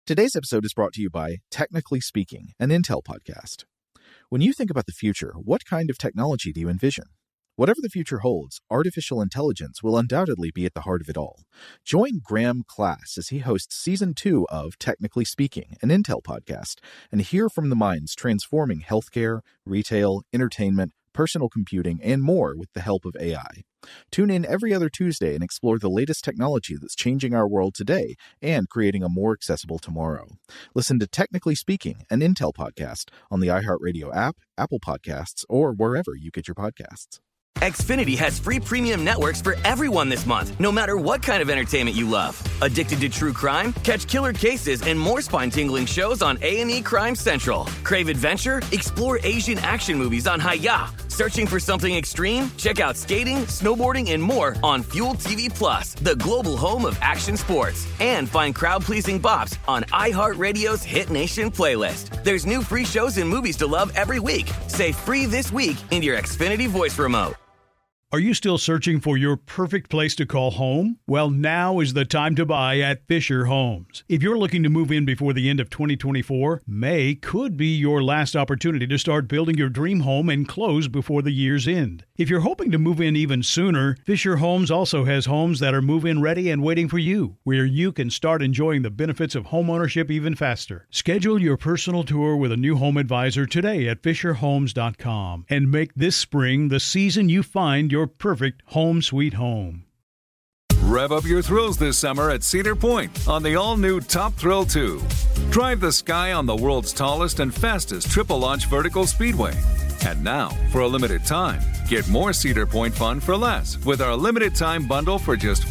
Today's episode is brought to you by Technically Speaking, an Intel podcast. When you think about the future, what kind of technology do you envision? Whatever the future holds, artificial intelligence will undoubtedly be at the heart of it all. Join Graham Class as he hosts Season 2 of Technically Speaking, an Intel podcast, and hear from the minds transforming healthcare, retail, entertainment, personal computing, and more with the help of AI. Tune in every other Tuesday and explore the latest technology that's changing our world today and creating a more accessible tomorrow. Listen to Technically Speaking, an Intel podcast on the iHeartRadio app, Apple Podcasts, or wherever you get your podcasts. Xfinity has free premium networks for everyone this month, no matter what kind of entertainment you love. Addicted to true crime? Catch killer cases and more spine-tingling shows on A&E Crime Central. Crave adventure? Explore Asian action movies on Hi-YAH. Searching for something extreme? Check out skating, snowboarding, and more on Fuel TV Plus, the global home of action sports. And find crowd-pleasing bops on iHeartRadio's Hit Nation playlist. There's new free shows and movies to love every week. Say free this week in your Xfinity voice remote. Are you still searching for your perfect place to call home? Well, now is the time to buy at Fisher Homes. If you're looking to move in before the end of 2024, May could be your last opportunity to start building your dream home and close before the year's end. If you're hoping to move in even sooner, Fisher Homes also has homes that are move-in ready and waiting for you, where you can start enjoying the benefits of homeownership even faster. Schedule your personal tour with a new home advisor today at FisherHomes.com and make this spring the season you find your perfect home sweet home. Rev up your thrills this summer at Cedar Point on the all-new Top Thrill 2. Drive the sky on the world's tallest and fastest triple-launch vertical speedway. And now, for a limited time, get more Cedar Point fun for less with our limited-time bundle for just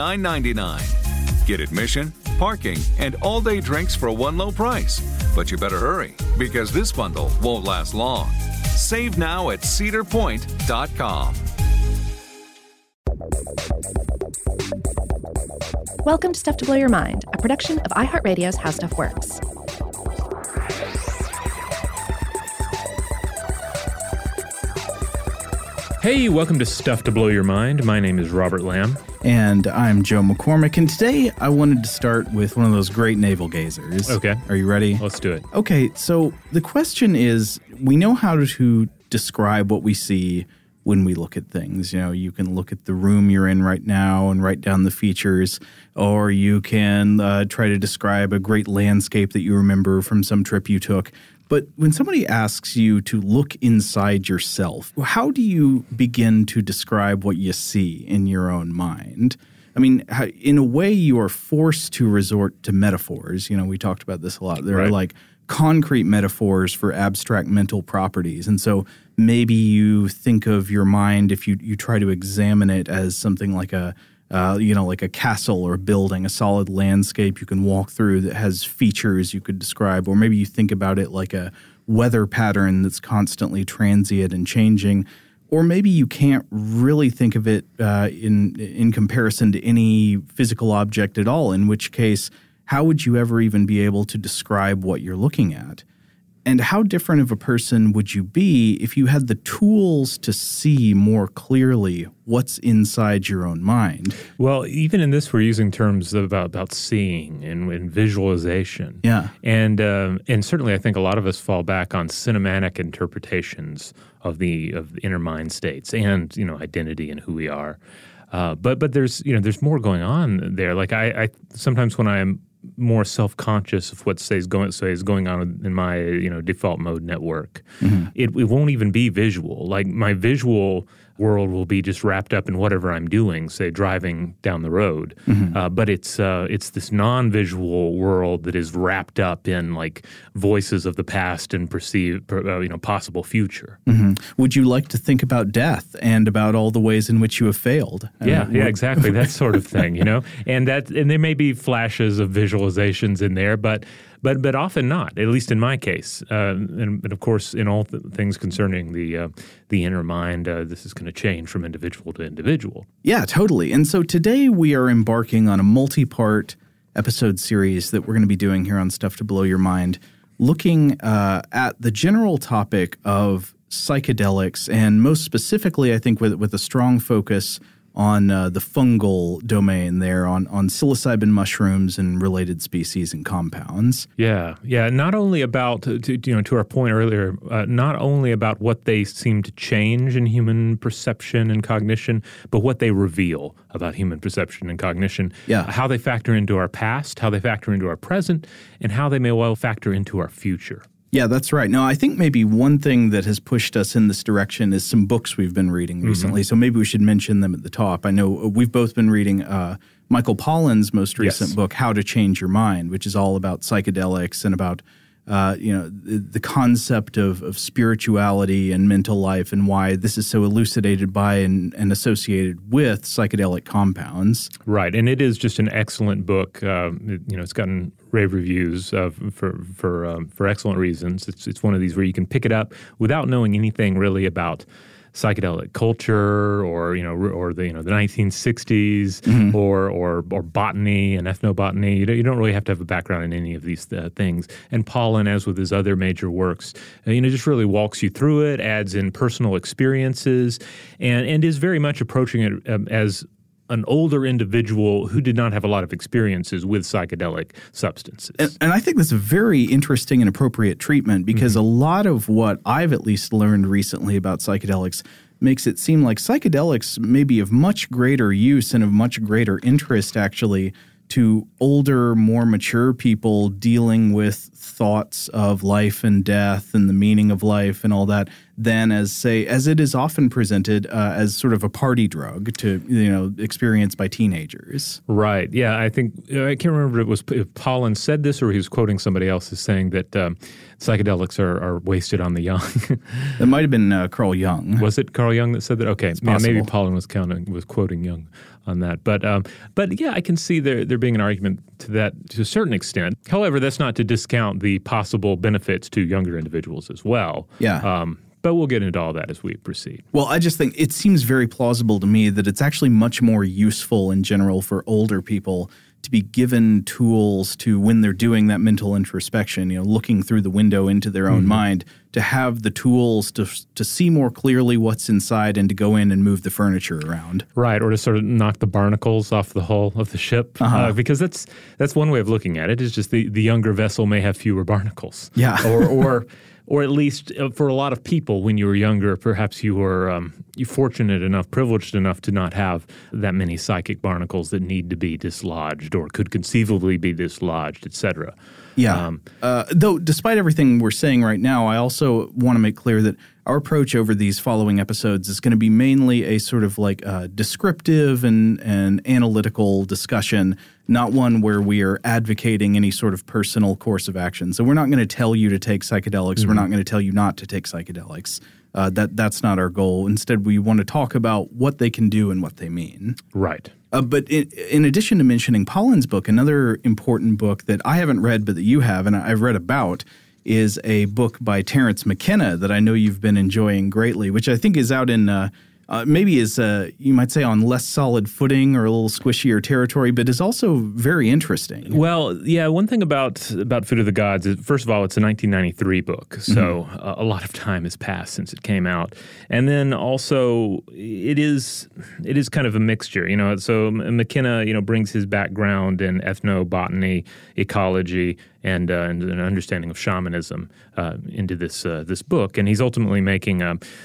$49.99. Get admission, parking, and all-day drinks for one low price. But you better hurry, because this bundle won't last long. Save now at cedarpoint.com. Welcome to Stuff to Blow Your Mind, a production of iHeartRadio's How Stuff Works. Hey, welcome to Stuff to Blow Your Mind. My name is Robert Lamb. And I'm Joe McCormick, and today I wanted to start with one of those great navel gazers. Okay. Are you ready? Let's do it. Okay, so the question is, we know how to describe what we see when we look at things. You know, you can look at the room you're in right now and write down the features, or you can try to describe a great landscape that you remember from some trip you took. But when somebody asks you to look inside yourself, how do you begin to describe what you see in your own mind? I mean, in a way, you are forced to resort to metaphors. You know, we talked about this a lot. There are like concrete metaphors for abstract mental properties. And so maybe you think of your mind, if you try to examine it as something like like a castle or a building, a solid landscape you can walk through that has features you could describe. Or maybe you think about it like a weather pattern that's constantly transient and changing. Or maybe you can't really think of it in comparison to any physical object at all, in which case, how would you ever even be able to describe what you're looking at? And how different of a person would you be if you had the tools to see more clearly what's inside your own mind? Well, even in this, we're using terms about seeing and visualization. Yeah. And certainly I think a lot of us fall back on cinematic interpretations of the inner mind states and, identity and who we are. But there's more going on there. Like I sometimes when I'm more self-conscious of what is going on in my default mode network, it won't even be visual. Like my visual world will be just wrapped up in whatever I'm doing, say driving down the road. But it's this non-visual world that is wrapped up in like voices of the past and possible future. Would you like to think about death and about all the ways in which you have failed? Yeah, exactly. That sort of thing, and there may be flashes of visualizations in there, but often not, at least in my case. And of course, in all things concerning the inner mind, this is going to change from individual to individual. Yeah, totally. And so today we are embarking on a multi-part episode series that we're going to be doing here on Stuff to Blow Your Mind, looking at the general topic of psychedelics, and most specifically, I think, with a strong focus on the fungal domain there, on psilocybin mushrooms and related species and compounds. Yeah. Not only about, to our point earlier, not only about what they seem to change in human perception and cognition, but what they reveal about human perception and cognition. Yeah. How they factor into our past, how they factor into our present, and how they may well factor into our future. Yeah, that's right. Now, I think maybe one thing that has pushed us in this direction is some books we've been reading recently. So maybe we should mention them at the top. I know we've both been reading Michael Pollan's most recent book, How to Change Your Mind, which is all about psychedelics and about the concept of spirituality and mental life and why this is so elucidated by and associated with psychedelic compounds. Right, and it is just an excellent book. It's gotten rave reviews for excellent reasons. It's one of these where you can pick it up without knowing anything really about psychedelic culture or the 1960s or botany and ethnobotany. You don't really have to have a background in any of these things. And Pollan, as with his other major works, just really walks you through it, adds in personal experiences, and is very much approaching it as an older individual who did not have a lot of experiences with psychedelic substances. And I think that's a very interesting and appropriate treatment because a lot of what I've at least learned recently about psychedelics makes it seem like psychedelics may be of much greater use and of much greater interest actually to older, more mature people dealing with thoughts of life and death and the meaning of life and all that than as it is often presented as sort of a party drug to, experienced by teenagers. Right. Yeah. I think, I can't remember if Pollan said this or he was quoting somebody else as saying that psychedelics are wasted on the young. It might have been Carl Jung. Was it Carl Jung that said that? Okay. It's possible. Maybe Pollan was quoting Jung on that. But yeah, I can see there being an argument to that to a certain extent. However, that's not to discount the possible benefits to younger individuals as well. Yeah. But we'll get into all that as we proceed. Well, I just think it seems very plausible to me that it's actually much more useful in general for older people to be given tools to, when they're doing that mental introspection, looking through the window into their own mind, to have the tools to see more clearly what's inside and to go in and move the furniture around. Right, or to sort of knock the barnacles off the hull of the ship. Because that's one way of looking at it, is just the younger vessel may have fewer barnacles. Yeah. Or at least for a lot of people, when you were younger, perhaps you were fortunate enough, privileged enough to not have that many psychic barnacles that need to be dislodged or could conceivably be dislodged, et cetera. Yeah. Though, despite everything we're saying right now, I also want to make clear that our approach over these following episodes is going to be mainly a sort of like descriptive and analytical discussion, not one where we are advocating any sort of personal course of action. So we're not going to tell you to take psychedelics. We're not going to tell you not to take psychedelics. That's not our goal. Instead, we want to talk about what they can do and what they mean. Right. But in addition to mentioning Pollan's book, another important book that I haven't read but that you have and I've read about is a book by Terence McKenna that I know you've been enjoying greatly, which I think is out in maybe is, you might say, on less solid footing or a little squishier territory, but is also very interesting. Well, yeah, one thing about Food of the Gods is, first of all, it's a 1993 book, so a lot of time has passed since it came out. And then also, it is kind of a mixture, so McKenna, brings his background in ethnobotany, ecology, and an understanding of shamanism into this book, and he's ultimately making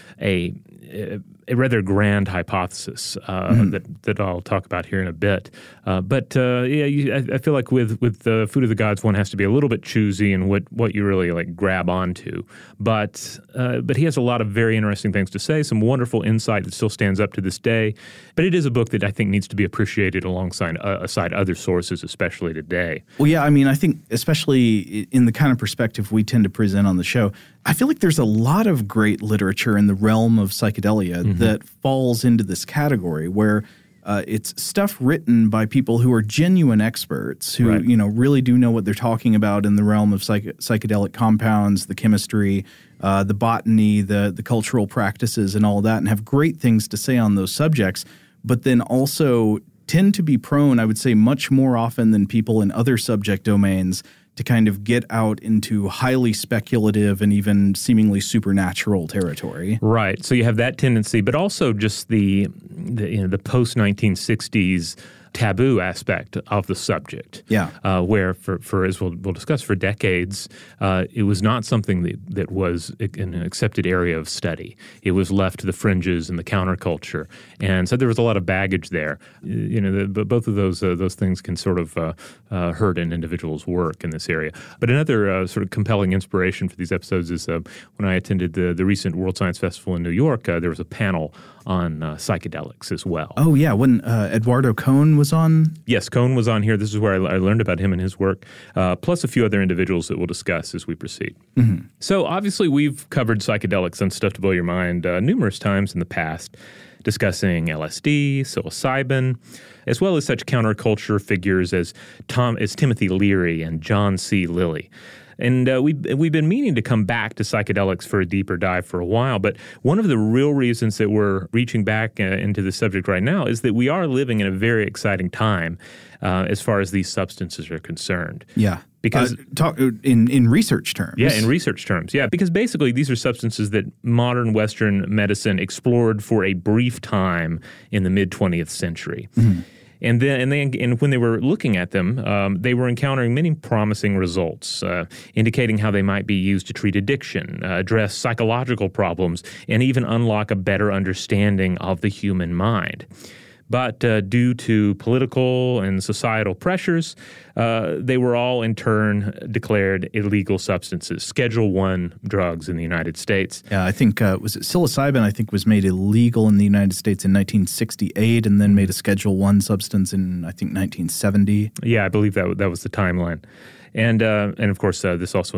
a rather grand hypothesis that I'll talk about here in a bit. I feel like with the Food of the Gods, one has to be a little bit choosy in what you really like grab onto. But he has a lot of very interesting things to say, some wonderful insight that still stands up to this day. But it is a book that I think needs to be appreciated alongside other sources, especially today. Well, yeah, I mean, I think especially in the kind of perspective we tend to present on the show, I feel like there's a lot of great literature in the realm of psychedelia that falls into this category where it's stuff written by people who are genuine experts who, really do know what they're talking about in the realm of psychedelic compounds, the chemistry, the botany, the cultural practices and all that, and have great things to say on those subjects, but then also tend to be prone, I would say much more often than people in other subject domains, to kind of get out into highly speculative and even seemingly supernatural territory. Right. So you have that tendency, but also just the post-1960s taboo aspect of the subject. Yeah. Where for as we'll discuss, for decades, it was not something that was an accepted area of study. It was left to the fringes and the counterculture, and so there was a lot of baggage there. But both of those things can sort of hurt an individual's work in this area. But another sort of compelling inspiration for these episodes is when I attended the recent World Science Festival in New York. There was a panel on psychedelics as well. Oh yeah, when Eduardo Kohn was on? Yes, Kohn was on here. This is where I learned about him and his work, plus a few other individuals that we'll discuss as we proceed. Mm-hmm. So obviously we've covered psychedelics on Stuff to Blow Your Mind numerous times in the past, discussing LSD, psilocybin, as well as such counterculture figures as Timothy Leary and John C. Lilly. And we've been meaning to come back to psychedelics for a deeper dive for a while, but one of the real reasons that we're reaching back into the subject right now is that we are living in a very exciting time as far as these substances are concerned. Yeah. Because in research terms. Yeah, in research terms. Yeah, because basically these are substances that modern Western medicine explored for a brief time in the mid-20th century. Mm-hmm. And when they were looking at them, they were encountering many promising results, indicating how they might be used to treat addiction, address psychological problems, and even unlock a better understanding of the human mind. But due to political and societal pressures, they were all in turn declared illegal substances, Schedule I drugs in the United States. Yeah, I think, was it psilocybin, I think was made illegal in the United States in 1968 and then made a Schedule I substance in, I think, 1970. Yeah, I believe that was the timeline. And of course, this also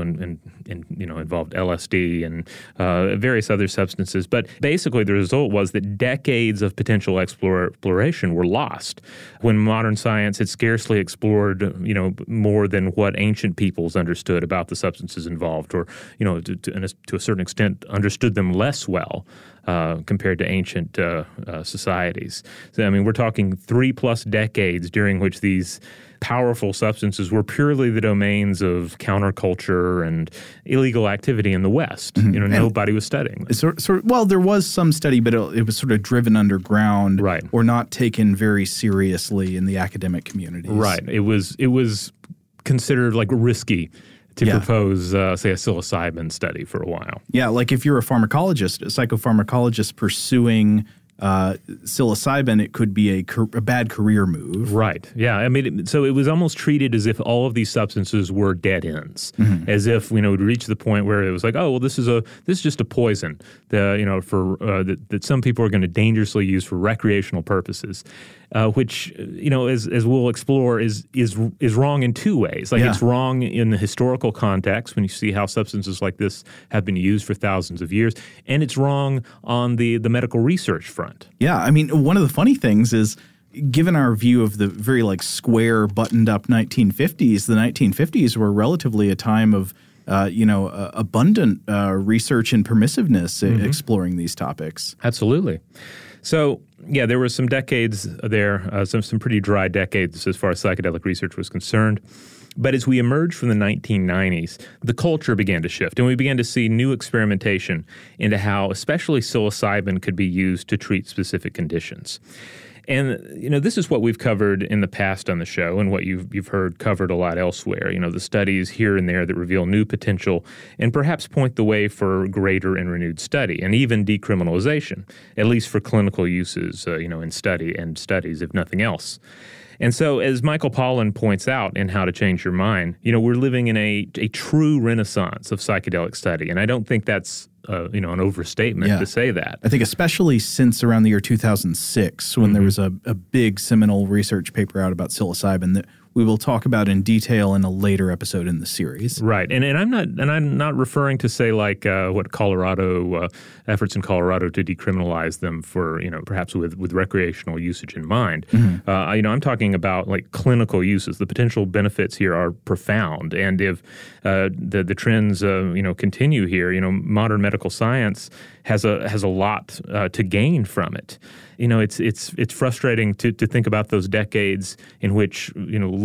involved LSD and various other substances. But basically, the result was that decades of potential exploration were lost when modern science had scarcely explored, more than what ancient peoples understood about the substances involved, or to a certain extent understood them less well. Compared to ancient societies. So, we're talking 3+ decades during which these powerful substances were purely the domains of counterculture and illegal activity in the West. Mm-hmm. Nobody was studying them. Well, there was some study, but it was sort of driven underground, right, or not taken very seriously in the academic communities. Right. It was considered like risky to propose, say, a psilocybin study for a while. Yeah, like if you're a pharmacologist, a psychopharmacologist pursuing psilocybin, it could be a bad career move. Right. Yeah. So it was almost treated as if all of these substances were dead ends, mm-hmm. as if we'd reach the point where it was like, oh, well, this is just a poison that some people are going to dangerously use for recreational purposes. Which, as we'll explore, is wrong in two ways. It's wrong in the historical context when you see how substances like this have been used for thousands of years, and it's wrong on the medical research front. Yeah, one of the funny things is, given our view of the very square, buttoned-up 1950s, the 1950s were relatively a time of abundant research and permissiveness mm-hmm. exploring these topics. Absolutely. So, yeah, there were some decades there, some pretty dry decades as far as psychedelic research was concerned. But as we emerged from the 1990s, the culture began to shift, and we began to see new experimentation into how especially psilocybin could be used to treat specific conditions. And, this is what we've covered in the past on the show and what you've heard covered a lot elsewhere. The studies here and there that reveal new potential and perhaps point the way for greater and renewed study and even decriminalization, at least for clinical uses, in studies, if nothing else. And so, as Michael Pollan points out in How to Change Your Mind, we're living in a true renaissance of psychedelic study. And I don't think that's an overstatement to say that. I think especially since around the year 2006, when mm-hmm. there was a big seminal research paper out about psilocybin that we will talk about in detail in a later episode in the series. Right, and I'm not referring to say what Colorado efforts in Colorado to decriminalize them for perhaps with recreational usage in mind. Mm-hmm. I'm talking about clinical uses. The potential benefits here are profound, and if the trends continue here, modern medical science has a lot to gain from it. It's frustrating to think about those decades in which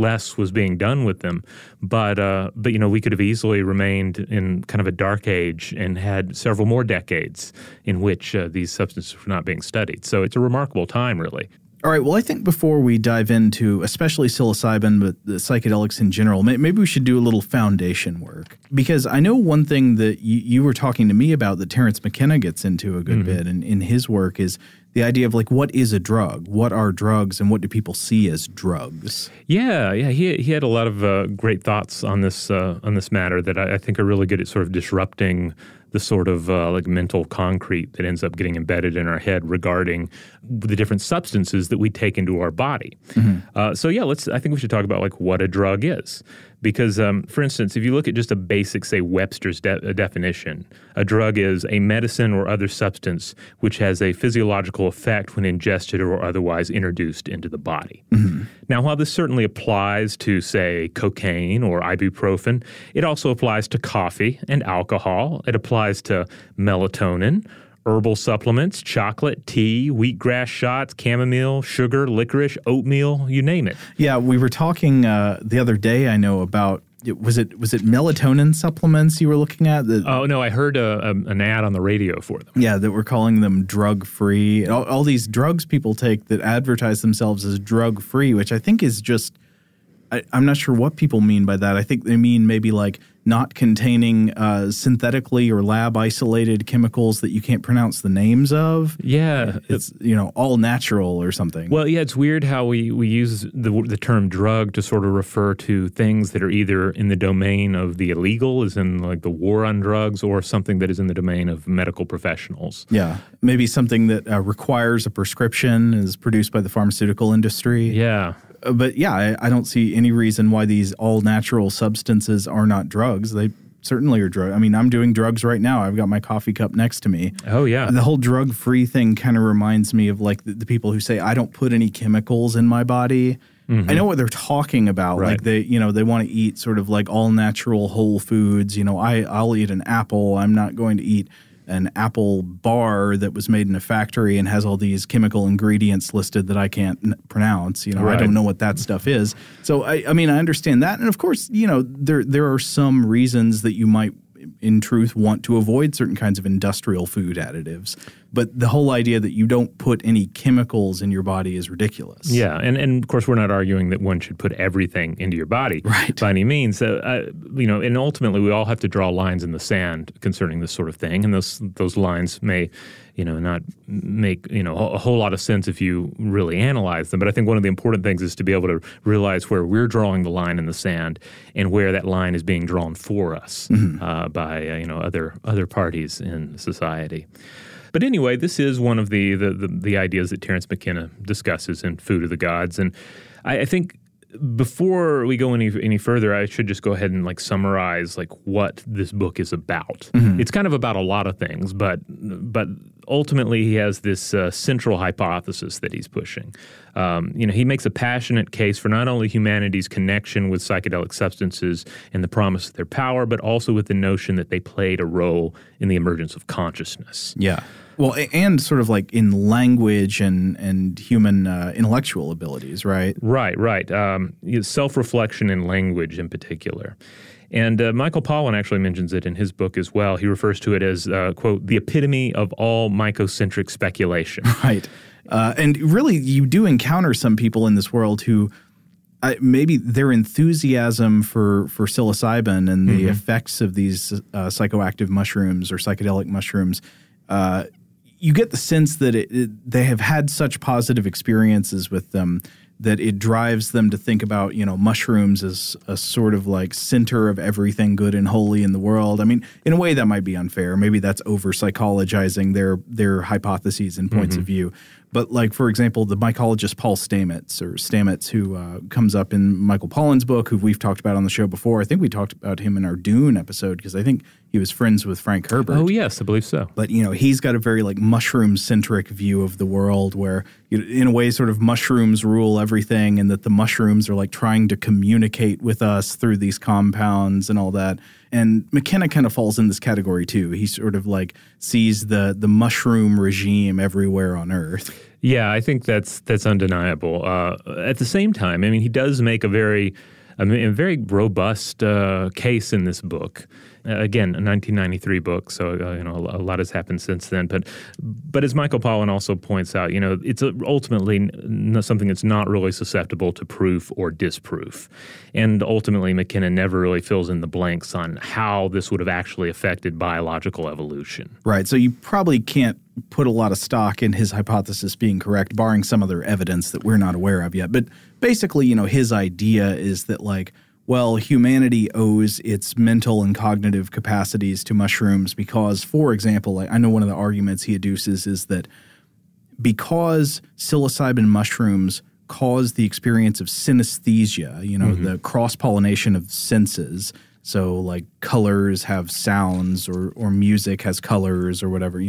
less was being done with them. But we could have easily remained in kind of a dark age and had several more decades in which these substances were not being studied. So it's a remarkable time, really. All right, well, I think before we dive into especially psilocybin, but the psychedelics in general, maybe we should do a little foundation work. Because I know one thing that you were talking to me about that Terence McKenna gets into a good bit in his work is the idea of, like, what is a drug? What are drugs, and what do people see as drugs? Yeah. He had a lot of great thoughts on this matter that I think are really good at sort of disrupting the sort of like mental concrete that ends up getting embedded in our head regarding the different substances that we take into our body. I think we should talk about like what a drug is. Because, for instance, if you look at just a basic, say, Webster's definition, a drug is a medicine or other substance which has a physiological effect when ingested or otherwise introduced into the body. Now, while this certainly applies to, say, cocaine or ibuprofen, it also applies to coffee and alcohol. It applies to melatonin, herbal supplements, chocolate, tea, wheatgrass shots, chamomile, sugar, licorice, oatmeal, you name it. Yeah, we were talking the other day, I know, about, was it melatonin supplements you were looking at? Oh, no, I heard an ad on the radio for them. Yeah, that we're calling them drug-free. All these drugs people take that advertise themselves as drug-free, which I think is just, I'm not sure what people mean by that. I think they mean maybe like not containing synthetically or lab-isolated chemicals that you can't pronounce the names of. Yeah. It's, all natural or something. Well, yeah, it's weird how we use the term drug to sort of refer to things that are either in the domain of the illegal, as in like the war on drugs, or something that is in the domain of medical professionals. Yeah. Maybe something that requires a prescription, is produced by the pharmaceutical industry. Yeah. But yeah, I don't see any reason why these all-natural substances are not drugs. They certainly are drugs. I mean, I'm doing drugs right now. I've got my coffee cup next to me. Oh, yeah. The whole drug-free thing kind of reminds me of like the people who say, I don't put any chemicals in my body. I know what they're talking about. Right. Like they want to eat sort of like all-natural whole foods. I'll eat an apple. I'm not going to eat an apple bar that was made in a factory and has all these chemical ingredients listed that I can't pronounce. Right. I don't know what that stuff is. So, I mean, I understand that. And of course, there are some reasons that you might, in truth, want to avoid certain kinds of industrial food additives. But the whole idea that you don't put any chemicals in your body is ridiculous. Yeah, and of course we're not arguing that one should put everything into your body by any means. And ultimately we all have to draw lines in the sand concerning this sort of thing, and those lines may, not make a whole lot of sense if you really analyze them. But I think one of the important things is to be able to realize where we're drawing the line in the sand and where that line is being drawn for us by other parties in society. But anyway, this is one of the ideas that Terence McKenna discusses in Food of the Gods. And I think before we go any further, I should just go ahead and summarize what this book is about. It's kind of about a lot of things, but ultimately he has this central hypothesis that he's pushing. He makes a passionate case for not only humanity's connection with psychedelic substances and the promise of their power, but also with the notion that they played a role in the emergence of consciousness. Yeah. Well, and sort of like in language and human intellectual abilities, right? Right. Self-reflection in language in particular. And Michael Pollan actually mentions it in his book as well. He refers to it as, quote, the epitome of all mycocentric speculation. Right. And really, you do encounter some people in this world who maybe their enthusiasm for psilocybin and the effects of these psychoactive mushrooms or psychedelic mushrooms, you get the sense that they have had such positive experiences with them that it drives them to think about, mushrooms as a sort of like center of everything good and holy in the world. I mean, in a way that might be unfair. Maybe that's over-psychologizing their hypotheses and points of view. But like, for example, the mycologist Paul Stamets, who comes up in Michael Pollan's book, who we've talked about on the show before. I think we talked about him in our Dune episode because I think he was friends with Frank Herbert. Oh, yes, I believe so. But, he's got a very mushroom-centric view of the world where, in a way, sort of mushrooms rule everything and that the mushrooms are trying to communicate with us through these compounds and all that. And McKenna kind of falls in this category too. He sort of sees the mushroom regime everywhere on Earth. Yeah, I think that's undeniable. At the same time, I mean, he does make a very robust case in this book. Again, a 1993 book, so a lot has happened since then. But as Michael Pollan also points out, it's ultimately something that's not really susceptible to proof or disproof. And ultimately, McKenna never really fills in the blanks on how this would have actually affected biological evolution. Right. So you probably can't put a lot of stock in his hypothesis being correct, barring some other evidence that we're not aware of yet. But basically, his idea is that humanity owes its mental and cognitive capacities to mushrooms because, for example, I know one of the arguments he adduces is that because psilocybin mushrooms cause the experience of synesthesia, the cross-pollination of senses, so like colors have sounds or music has colors or whatever,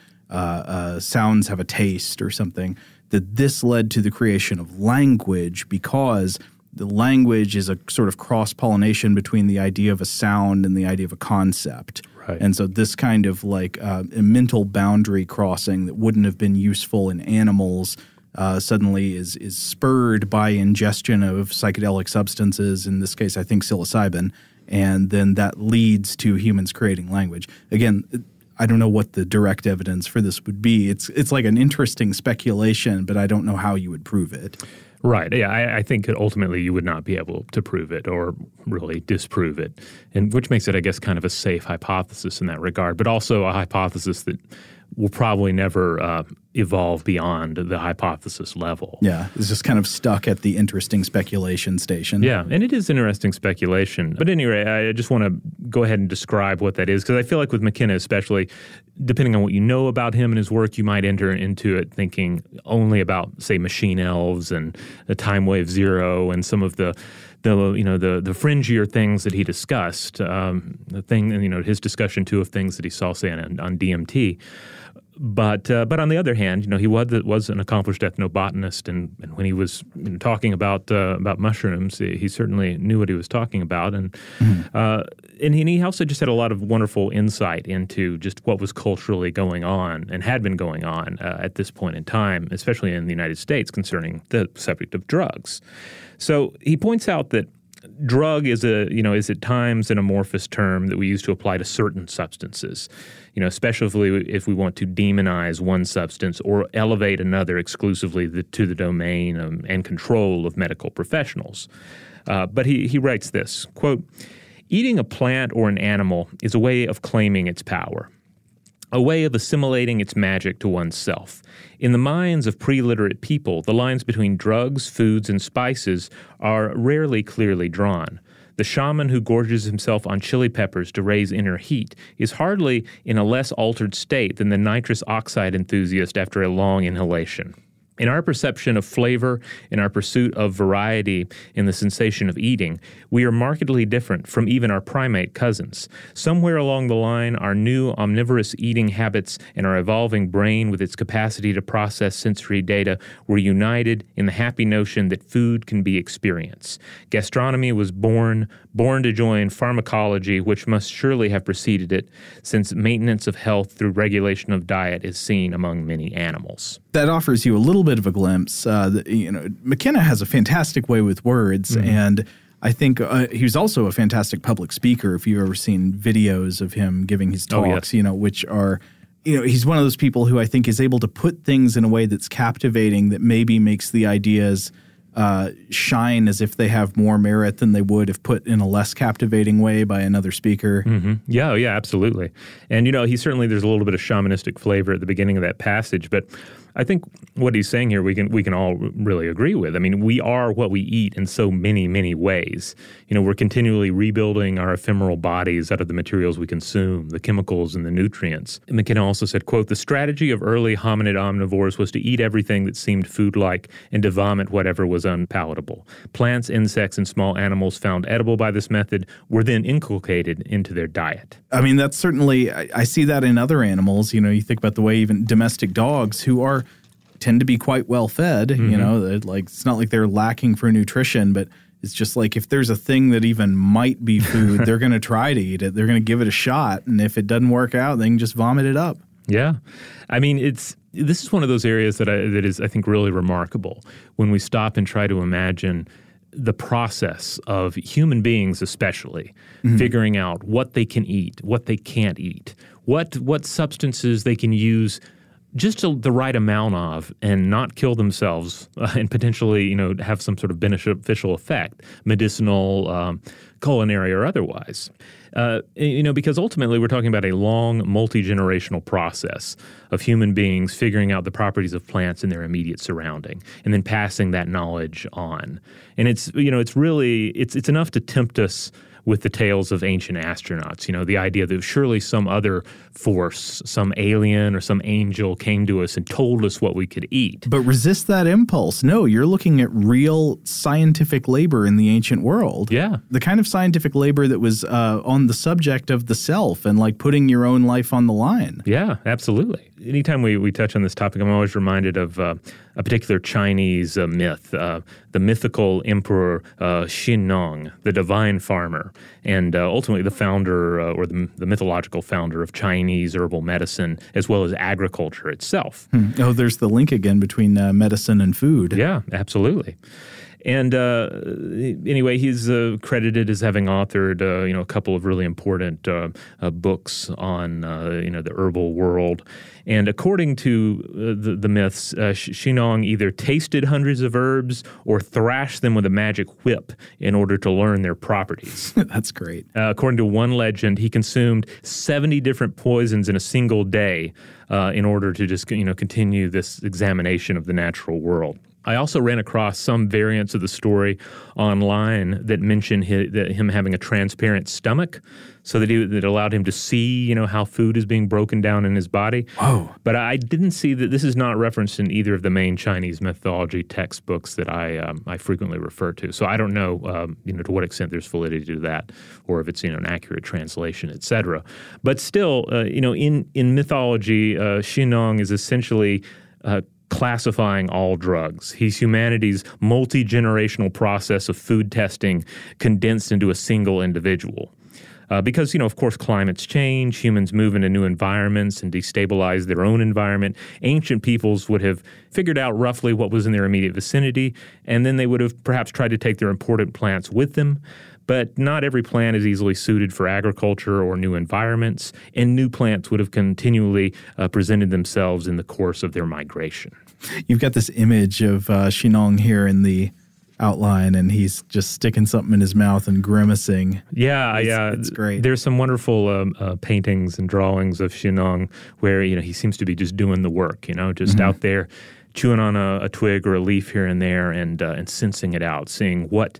sounds have a taste or something, that this led to the creation of language because the language is a sort of cross-pollination between the idea of a sound and the idea of a concept. Right. And so this kind of a mental boundary crossing that wouldn't have been useful in animals suddenly is spurred by ingestion of psychedelic substances, in this case I think psilocybin, and then that leads to humans creating language. Again, I don't know what the direct evidence for this would be. It's like an interesting speculation, but I don't know how you would prove it. Right. Yeah, I think ultimately you would not be able to prove it or really disprove it, and which makes it, I guess, kind of a safe hypothesis in that regard, but also a hypothesis that will probably never evolve beyond the hypothesis level. Yeah, it's just kind of stuck at the interesting speculation station. Yeah, and it is interesting speculation. But anyway, I just want to go ahead and describe what that is, because I feel like with McKenna especially, depending on what you know about him and his work, you might enter into it thinking only about, say, machine elves and the time wave zero and some of the fringier things that he discussed, his discussion too of things that he saw, say, on DMT. But on the other hand, he was an accomplished ethnobotanist, and when he was talking about mushrooms, he certainly knew what he was talking about, and he also just had a lot of wonderful insight into just what was culturally going on and had been going on at this point in time, especially in the United States, concerning the subject of drugs. So he points out that drug is at times an amorphous term that we use to apply to certain substances, especially if we want to demonize one substance or elevate another exclusively to the domain and control of medical professionals. But he writes this, quote, "Eating a plant or an animal is a way of claiming its power, a way of assimilating its magic to oneself. In the minds of pre-literate people, the lines between drugs, foods, and spices are rarely clearly drawn. The shaman who gorges himself on chili peppers to raise inner heat is hardly in a less altered state than the nitrous oxide enthusiast after a long inhalation. In our perception of flavor, in our pursuit of variety, in the sensation of eating, we are markedly different from even our primate cousins. Somewhere along the line, our new omnivorous eating habits and our evolving brain with its capacity to process sensory data were united in the happy notion that food can be experience. Gastronomy was born to join pharmacology, which must surely have preceded it, since maintenance of health through regulation of diet is seen among many animals." That offers you a little bit of a glimpse. McKenna has a fantastic way with words, and I think he was also a fantastic public speaker. If you've ever seen videos of him giving his talks, which are, he's one of those people who I think is able to put things in a way that's captivating, that maybe makes the ideas shine as if they have more merit than they would if put in a less captivating way by another speaker. Mm-hmm. Yeah, absolutely. And, there's a little bit of shamanistic flavor at the beginning of that passage, but I think what he's saying here we can all really agree with. I mean, we are what we eat in so many, many ways. We're continually rebuilding our ephemeral bodies out of the materials we consume, the chemicals and the nutrients. And McKenna also said, quote, "The strategy of early hominid omnivores was to eat everything that seemed food-like and to vomit whatever was unpalatable. Plants, insects, and small animals found edible by this method were then inculcated into their diet." I mean, that's certainly, I see that in other animals. You think about the way even domestic dogs who tend to be quite well fed, it's not like they're lacking for nutrition, but it's just like if there's a thing that even might be food, they're going to try to eat it. They're going to give it a shot. And if it doesn't work out, they can just vomit it up. Yeah. I mean, this is one of those areas that is, I think, really remarkable when we stop and try to imagine the process of human beings especially figuring out what they can eat, what they can't eat, what substances they can use just the right amount of and not kill themselves and potentially, have some sort of beneficial effect, medicinal, culinary or otherwise. Because ultimately we're talking about a long, multi-generational process of human beings figuring out the properties of plants in their immediate surrounding and then passing that knowledge on. And it's enough to tempt us with the tales of ancient astronauts, the idea that surely some other force, some alien or some angel came to us and told us what we could eat. But resist that impulse. No, you're looking at real scientific labor in the ancient world. Yeah. The kind of scientific labor that was on the subject of the self and like putting your own life on the line. Yeah, absolutely. Anytime we touch on this topic, I'm always reminded of a particular Chinese myth, the mythical emperor Xin Nong, the divine farmer, and ultimately the founder or the mythological founder of Chinese herbal medicine as well as agriculture itself. Oh, there's the link again between medicine and food. Yeah, absolutely. And anyway, he's credited as having authored, a couple of really important books on, the herbal world. And according to the myths, Xinong either tasted hundreds of herbs or thrashed them with a magic whip in order to learn their properties. That's great. According to one legend, he consumed 70 different poisons in a single day in order to just, continue this examination of the natural world. I also ran across some variants of the story online that mention him having a transparent stomach so that allowed him to see, how food is being broken down in his body. Whoa. But I didn't see that this is not referenced in either of the main Chinese mythology textbooks that I frequently refer to. So I don't know, to what extent there's validity to that or if it's, an accurate translation, et cetera. But still, in mythology, Xinong is essentially classifying all drugs. He's humanity's multi-generational process of food testing condensed into a single individual. Because, of course, climates change, humans move into new environments and destabilize their own environment. Ancient peoples would have figured out roughly what was in their immediate vicinity, and then they would have perhaps tried to take their important plants with them. But not every plant is easily suited for agriculture or new environments, and new plants would have continually presented themselves in the course of their migration. You've got this image of Xinong here in the outline, and he's just sticking something in his mouth and grimacing. Yeah, it's great. There's some wonderful paintings and drawings of Xinong where he seems to be just doing the work, just out there chewing on a twig or a leaf here and there and sensing it out, seeing what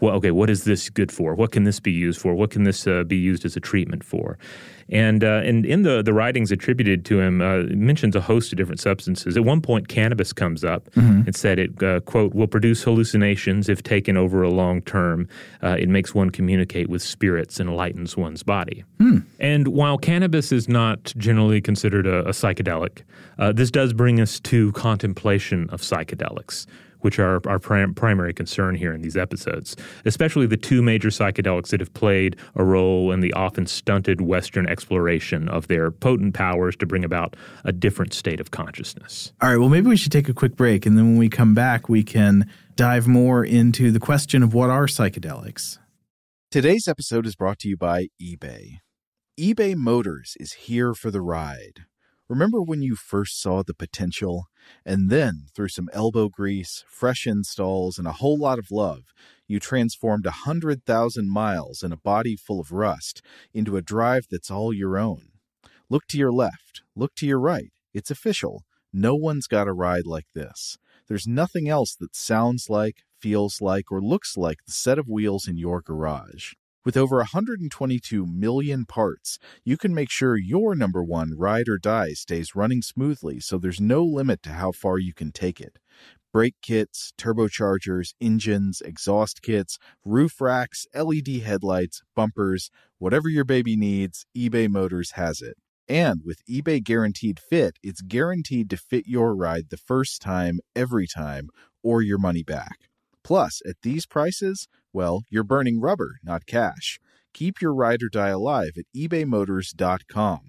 is this good for? What can this be used for? What can this be used as a treatment for? And in the writings attributed to him, it mentions a host of different substances. At one point, cannabis comes up. It said it, quote, will produce hallucinations if taken over a long term. It makes one communicate with spirits and lightens one's body. And while cannabis is not generally considered a psychedelic, this does bring us to contemplation of psychedelics, which are our primary concern here in these episodes, especially the two major psychedelics that have played a role in the often stunted Western exploration of their potent powers to bring about a different state of consciousness. All right, well, maybe we should take a quick break, and then when we come back, we can dive more into the question of what are psychedelics. Today's episode is brought to you by eBay. eBay Motors is here for the ride. Remember when you first saw the potential? And then, through some elbow grease, fresh installs, and a whole lot of love, you transformed 100,000 miles and a body full of rust into a drive that's all your own. Look to your left. Look to your right. It's official. No one's got a ride like this. There's nothing else that sounds like, feels like, or looks like the set of wheels in your garage. With over 122 million parts, you can make sure your number one ride or die stays running smoothly so there's no limit to how far you can take it. Brake kits, turbochargers, engines, exhaust kits, roof racks, LED headlights, bumpers, whatever your baby needs, eBay Motors has it. And with eBay Guaranteed Fit, it's guaranteed to fit your ride the first time, every time, or your money back. Plus, at these prices, well, you're burning rubber, not cash. Keep your ride or die alive at ebaymotors.com.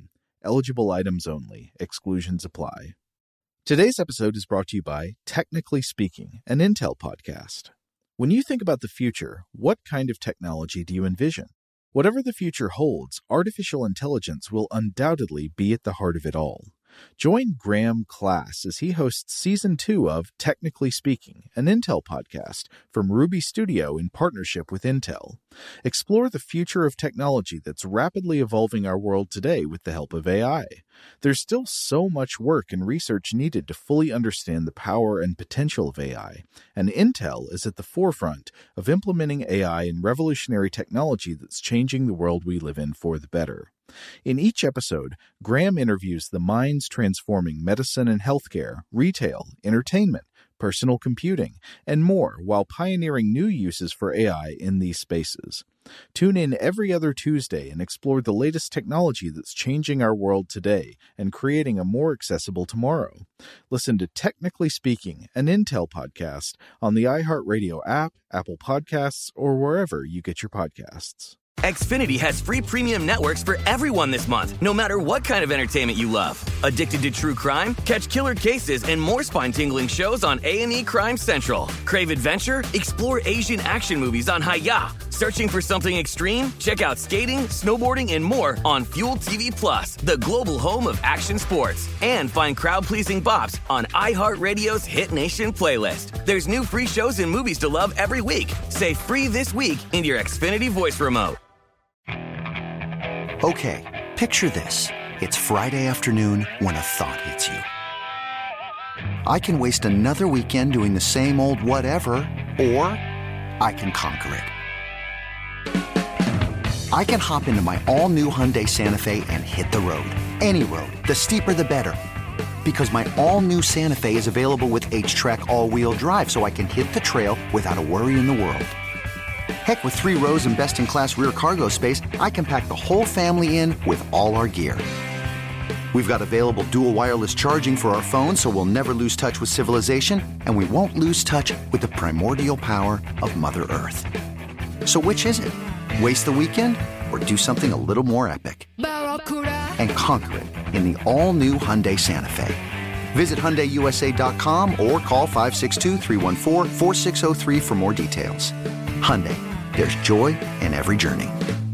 Eligible items only. Exclusions apply. Today's episode is brought to you by Technically Speaking, an Intel podcast. When you think about the future, what kind of technology do you envision? Whatever the future holds, artificial intelligence will undoubtedly be at the heart of it all. Join Graham Class as he hosts Season 2 of Technically Speaking, an Intel podcast from Ruby Studio in partnership with Intel. Explore the future of technology that's rapidly evolving our world today with the help of AI. There's still so much work and research needed to fully understand the power and potential of AI, and Intel is at the forefront of implementing AI in revolutionary technology that's changing the world we live in for the better. In each episode, Graham interviews the minds transforming medicine and healthcare, retail, entertainment, personal computing, and more while pioneering new uses for AI in these spaces. Tune in every other Tuesday and explore the latest technology that's changing our world today and creating a more accessible tomorrow. Listen to Technically Speaking, an Intel podcast on the iHeartRadio app, Apple Podcasts, or wherever you get your podcasts. Xfinity has free premium networks for everyone this month, no matter what kind of entertainment you love. Addicted to true crime? Catch killer cases and more spine-tingling shows on A&E Crime Central. Crave adventure? Explore Asian action movies on Hi-Ya. Searching for something extreme? Check out skating, snowboarding, and more on Fuel TV Plus, the global home of action sports. And find crowd-pleasing bops on iHeartRadio's Hit Nation playlist. There's new free shows and movies to love every week. Say free this week in your Xfinity voice remote. Okay, picture this. It's Friday afternoon when a thought hits you. I can waste another weekend doing the same old whatever, or I can conquer it. I can hop into my all-new Hyundai Santa Fe and hit the road. Any road. The steeper, the better. Because my all-new Santa Fe is available with H-Track all-wheel drive, so I can hit the trail without a worry in the world. Heck, with 3 rows and best-in-class rear cargo space, I can pack the whole family in with all our gear. We've got available dual wireless charging for our phones, so we'll never lose touch with civilization, and we won't lose touch with the primordial power of Mother Earth. So which is it? Waste the weekend or do something a little more epic? And conquer it in the all-new Hyundai Santa Fe. Visit HyundaiUSA.com or call 562-314-4603 for more details. Hyundai, there's joy in every journey.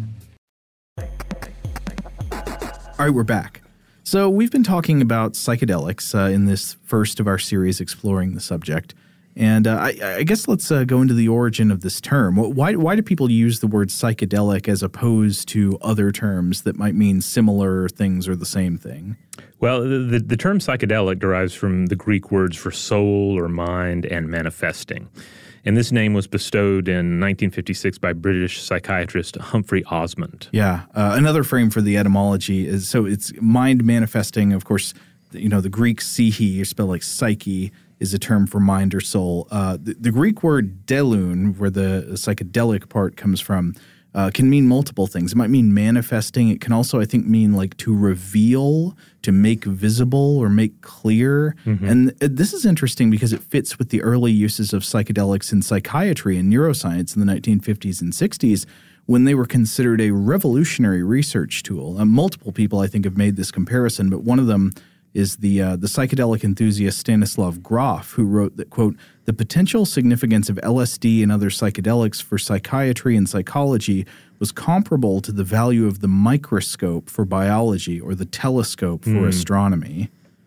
All right, we're back. So we've been talking about psychedelics in this first of our series exploring the subject. And I guess let's go into the origin of this term. Why do people use the word psychedelic as opposed to other terms that might mean similar things or the same thing? Well, the term psychedelic derives from the Greek words for soul or mind and manifesting. And this name was bestowed in 1956 by British psychiatrist Humphrey Osmond. Yeah. Another frame for the etymology is, so it's mind manifesting. Of course, the Greek psyche, spelled like psyche, is a term for mind or soul. The Greek word delun, where the psychedelic part comes from, can mean multiple things. It might mean manifesting. It can also, I think, mean like to reveal, to make visible or make clear. Mm-hmm. And this is interesting because it fits with the early uses of psychedelics in psychiatry and neuroscience in the 1950s and 60s when they were considered a revolutionary research tool. Multiple people, I think, have made this comparison, but one of them is the psychedelic enthusiast Stanislav Grof, who wrote that, quote, "The potential significance of LSD and other psychedelics for psychiatry and psychology was comparable to the value of the microscope for biology or the telescope for astronomy."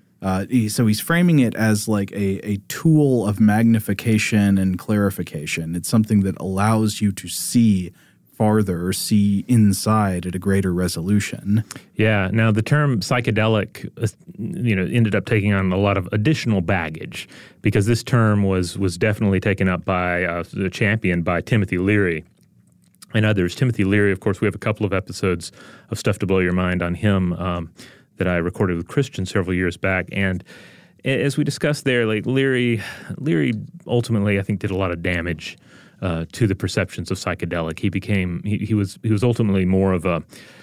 So he's framing it as like a tool of magnification and clarification. It's something that allows you to see farther or see inside at a greater resolution. Yeah. Now, the term psychedelic, ended up taking on a lot of additional baggage because this term was definitely taken up by the champion by Timothy Leary and others. Timothy Leary, of course, we have a couple of episodes of Stuff to Blow Your Mind on him that I recorded with Christian several years back. And as we discussed there, like Leary ultimately, I think, did a lot of damage to the perceptions of psychedelic. He was ultimately more of a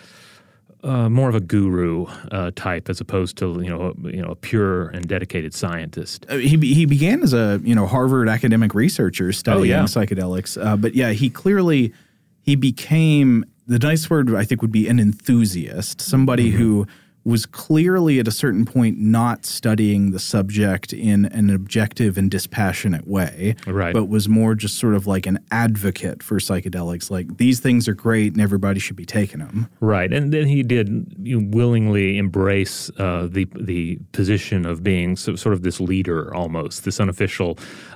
guru type as opposed to a pure and dedicated scientist. He began as a Harvard academic researcher studying psychedelics, but he became, the nice word I think would be an enthusiast, somebody who was clearly at a certain point not studying the subject in an objective and dispassionate way, right, but was more just sort of like an advocate for psychedelics, like these things are great and everybody should be taking them. Right, and then he did willingly embrace the position of being sort of this leader, almost this unofficial,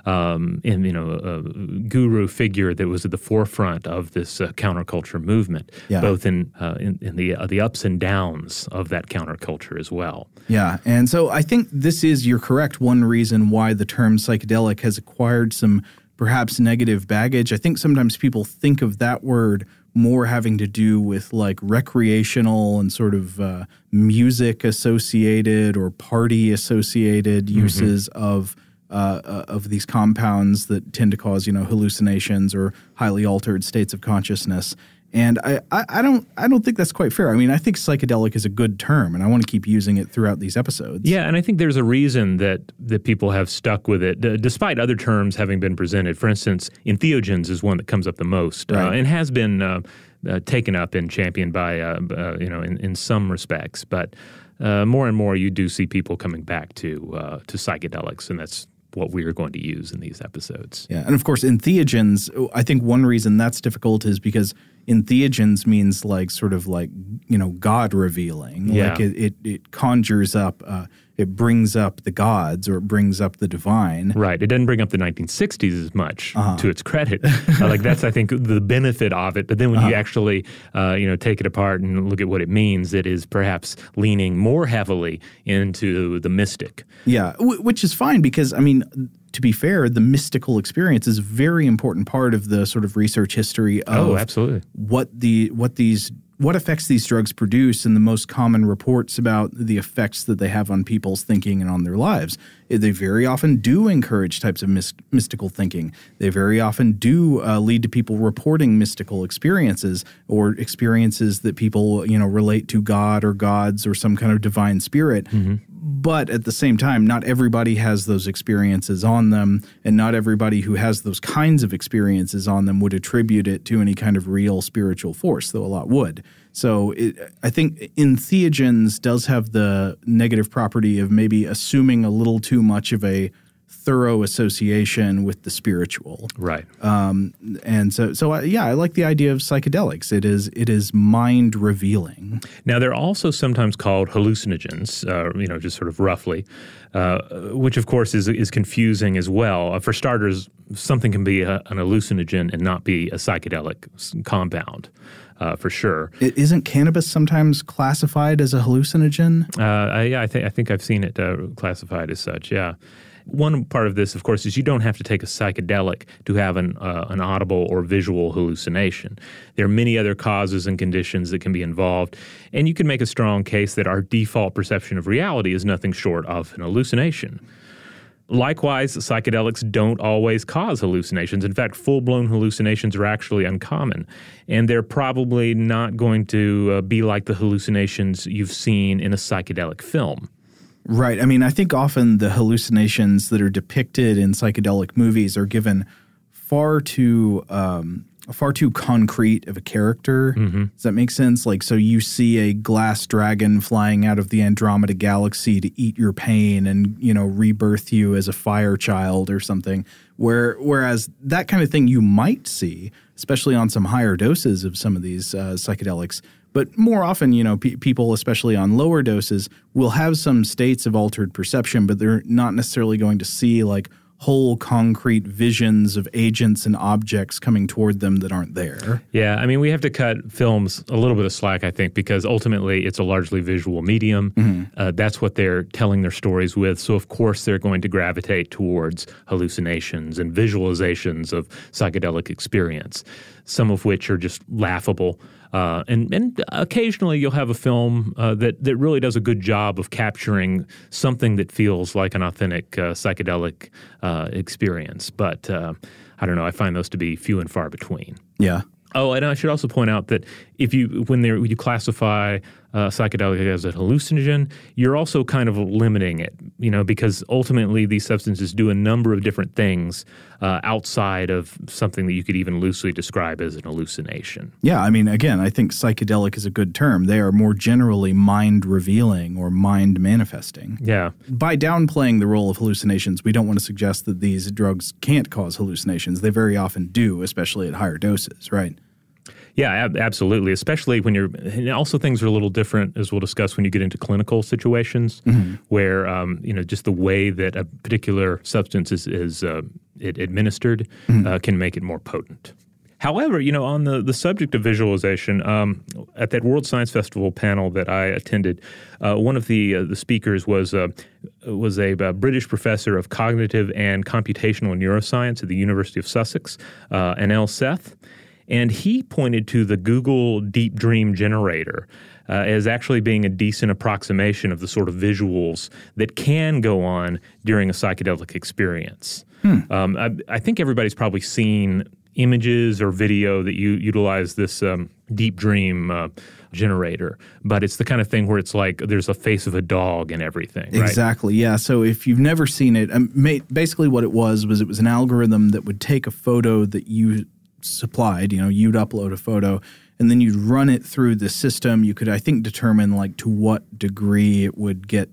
guru figure that was at the forefront of this counterculture movement, both in the ups and downs of that counterculture as well. Yeah, and so I think you're correct, one reason why the term psychedelic has acquired some perhaps negative baggage. I think sometimes people think of that word more having to do with like recreational and sort of music associated or party associated uses of these compounds that tend to cause, hallucinations or highly altered states of consciousness. And I don't think that's quite fair. I mean, I think psychedelic is a good term, and I want to keep using it throughout these episodes. Yeah, and I think there's a reason that people have stuck with it, despite other terms having been presented. For instance, entheogens is one that comes up the most, and has been taken up and championed by, in some respects. But more and more, you do see people coming back to psychedelics, and that's what we are going to use in these episodes. Yeah, and of course, entheogens, I think one reason that's difficult is because entheogens means like sort of like, God revealing. Yeah. Like it conjures up, it brings up the gods or it brings up the divine. Right. It doesn't bring up the 1960s as much to its credit. That's, I think, the benefit of it. But then when you actually, take it apart and look at what it means, it is perhaps leaning more heavily into the mystic. Yeah, which is fine because, I mean, to be fair, the mystical experience is a very important part of the sort of research history of absolutely. What effects these drugs produce, and the most common reports about the effects that they have on people's thinking and on their lives. They very often do encourage types of mystical thinking. They very often do lead to people reporting mystical experiences or experiences that people, relate to God or gods or some kind of divine spirit. Mm-hmm. But at the same time, not everybody has those experiences on them, and not everybody who has those kinds of experiences on them would attribute it to any kind of real spiritual force, though a lot would. So I think entheogens does have the negative property of maybe assuming a little too much of a thorough association with the spiritual. Right. And so I like the idea of psychedelics. It is mind revealing. Now, they're also sometimes called hallucinogens, just sort of roughly, which of course is confusing as well. For starters, something can be an hallucinogen and not be a psychedelic compound. For sure. Isn't cannabis sometimes classified as a hallucinogen? I think I've seen it classified as such, yeah. One part of this, of course, is you don't have to take a psychedelic to have an audible or visual hallucination. There are many other causes and conditions that can be involved, and you can make a strong case that our default perception of reality is nothing short of an hallucination. Likewise, psychedelics don't always cause hallucinations. In fact, full-blown hallucinations are actually uncommon, and they're probably not going to be like the hallucinations you've seen in a psychedelic film. Right. I mean, I think often the hallucinations that are depicted in psychedelic movies are given far too concrete of a character. Mm-hmm. Does that make sense? Like, so you see a glass dragon flying out of the Andromeda galaxy to eat your pain and, rebirth you as a fire child or something. Whereas that kind of thing you might see, especially on some higher doses of some of these psychedelics. But more often, people, especially on lower doses, will have some states of altered perception, but they're not necessarily going to see like whole concrete visions of agents and objects coming toward them that aren't there. Yeah, I mean, we have to cut films a little bit of slack, I think, because ultimately it's a largely visual medium. Mm-hmm. That's what they're telling their stories with. So, of course, they're going to gravitate towards hallucinations and visualizations of psychedelic experience, some of which are just laughable. And occasionally you'll have a film that really does a good job of capturing something that feels like an authentic psychedelic experience. But I don't know, I find those to be few and far between. Yeah. Oh, and I should also point out that when you classify psychedelic as a hallucinogen, you're also kind of limiting it, because ultimately these substances do a number of different things outside of something that you could even loosely describe as an hallucination. Yeah, I mean, again, I think psychedelic is a good term. They are more generally mind-revealing or mind-manifesting. Yeah. By downplaying the role of hallucinations, we don't want to suggest that these drugs can't cause hallucinations. They very often do, especially at higher doses, right? Yeah, absolutely, especially when and also things are a little different, as we'll discuss, when you get into clinical situations where, just the way that a particular substance is administered can make it more potent. However, on the subject of visualization, at that World Science Festival panel that I attended, one of the speakers was a British professor of cognitive and computational neuroscience at the University of Sussex, Anil Seth. And he pointed to the Google Deep Dream Generator as actually being a decent approximation of the sort of visuals that can go on during a psychedelic experience. I think everybody's probably seen images or video that utilize this deep dream generator, but it's the kind of thing where it's like there's a face of a dog and everything, right? Exactly, yeah. So if you've never seen it, basically what it was an algorithm that would take a photo that you supplied, you'd upload a photo and then you'd run it through the system. You could, I think, determine like to what degree it would get,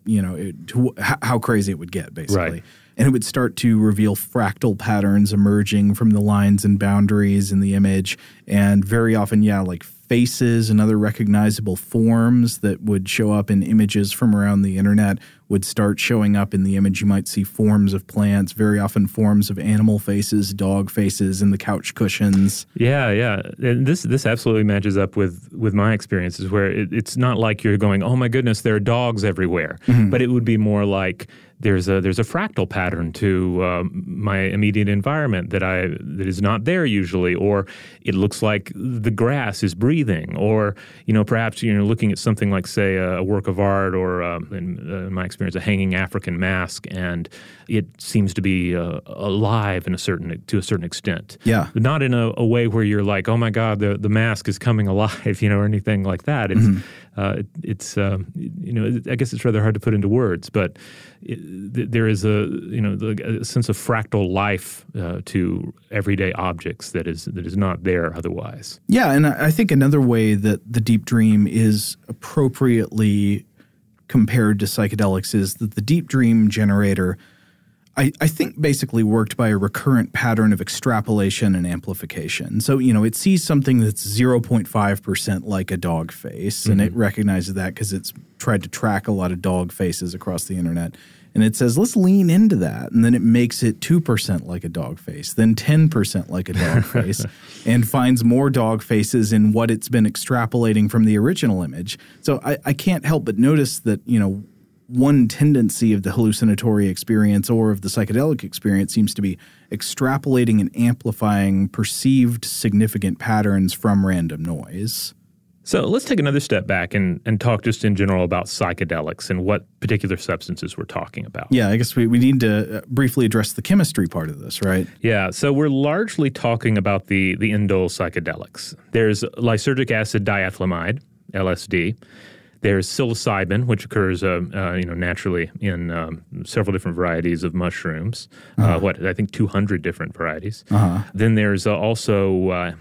how crazy it would get, basically. Right. And it would start to reveal fractal patterns emerging from the lines and boundaries in the image. And very often, like faces and other recognizable forms that would show up in images from around the internet would start showing up in the image. You might see forms of plants, very often forms of animal faces, dog faces in the couch cushions. Yeah. And this absolutely matches up with my experiences where it's not like you're going, oh my goodness, there are dogs everywhere. But it would be more like there's a fractal pattern to my immediate environment that is not there usually, or it looks like the grass is breathing, or perhaps looking at something like, say, a work of art, or in my experience, a hanging African mask, and it seems to be alive to a certain extent. Yeah, but not in a way where you're like, oh my God, the mask is coming alive, or anything like that. It's I guess it's rather hard to put into words, but there is a sense of fractal life to everyday objects that is not there otherwise. Yeah, and I think another way that the deep dream is appropriately compared to psychedelics is that the deep dream generator, I think, basically worked by a recurrent pattern of extrapolation and amplification. So, it sees something that's 0.5% like a dog face, and it recognizes that because it's tried to track a lot of dog faces across the internet. And it says, let's lean into that. And then it makes it 2% like a dog face, then 10% like a dog face, and finds more dog faces in what it's been extrapolating from the original image. So I can't help but notice that, one tendency of the hallucinatory experience or of the psychedelic experience seems to be extrapolating and amplifying perceived significant patterns from random noise. So let's take another step back and talk just in general about psychedelics and what particular substances we're talking about. Yeah, I guess we need to briefly address the chemistry part of this, right? Yeah, so we're largely talking about the indole psychedelics. There's lysergic acid diethylamide, LSD. There's psilocybin, which occurs naturally in several different varieties of mushrooms. I think 200 different varieties. Then there's also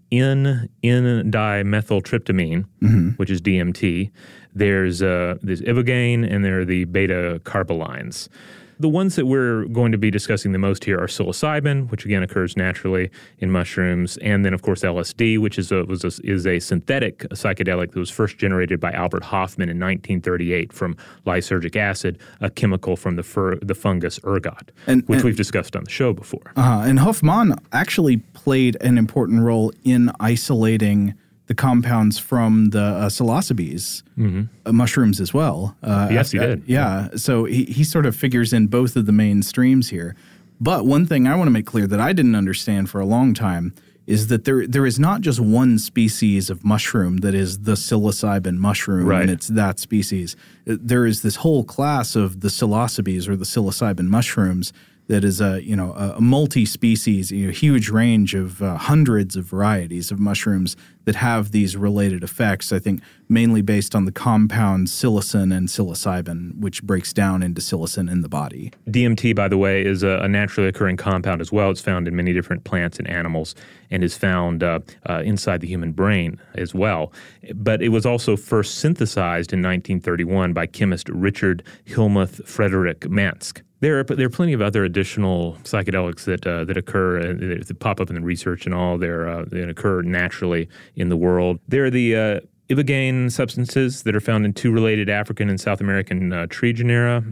N-dimethyltryptamine, which is DMT. There's ibogaine, and there are the beta carbolines. The ones that we're going to be discussing the most here are psilocybin, which again occurs naturally in mushrooms, and then of course LSD, which is a synthetic psychedelic that was first generated by Albert Hofmann in 1938 from lysergic acid, a chemical from the fungus ergot, which we've discussed on the show before. And Hofmann actually played an important role in isolating the compounds from the psilocybes mushrooms as well. Yes, he did. Yeah, so he sort of figures in both of the main streams here. But one thing I want to make clear that I didn't understand for a long time is that there is not just one species of mushroom that is the psilocybin mushroom, and it's that species. There is this whole class of the psilocybes or the psilocybin mushrooms that is a multi-species, huge range of hundreds of varieties of mushrooms that have these related effects, I think mainly based on the compounds psilocin and psilocybin, which breaks down into psilocin in the body. DMT, by the way, is a naturally occurring compound as well. It's found in many different plants and animals and is found inside the human brain as well. But it was also first synthesized in 1931 by chemist Richard Hillmuth Frederick Mansk. There are plenty of other additional psychedelics that occur, that pop up in the research and all. They occur naturally in the world. There are the ibogaine substances that are found in two related African and South American tree genera.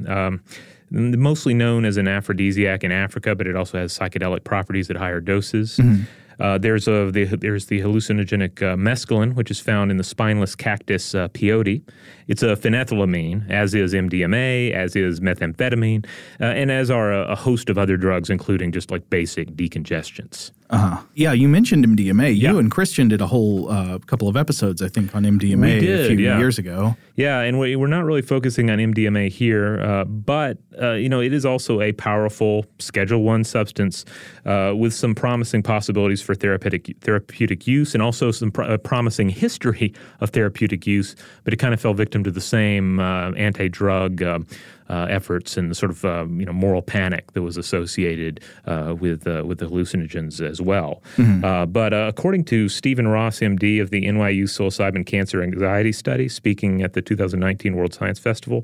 Mostly known as an aphrodisiac in Africa, but it also has psychedelic properties at higher doses. Mm-hmm. There's the hallucinogenic mescaline, which is found in the spineless cactus peyote. It's a phenethylamine, as is MDMA, as is methamphetamine, and as are a host of other drugs, including just like basic decongestants. Yeah, you mentioned MDMA. You and Christian did a whole couple of episodes, I think, on MDMA a few years ago. Yeah, and we're not really focusing on MDMA here, but it is also a powerful Schedule I substance with some promising possibilities for therapeutic use, and also some promising history of therapeutic use. But it kind of fell victim to the same anti-drug efforts and the sort of moral panic that was associated with the hallucinogens as well. Mm-hmm. But according to Stephen Ross, MD of the NYU Psilocybin Cancer Anxiety Study, speaking at the 2019 World Science Festival,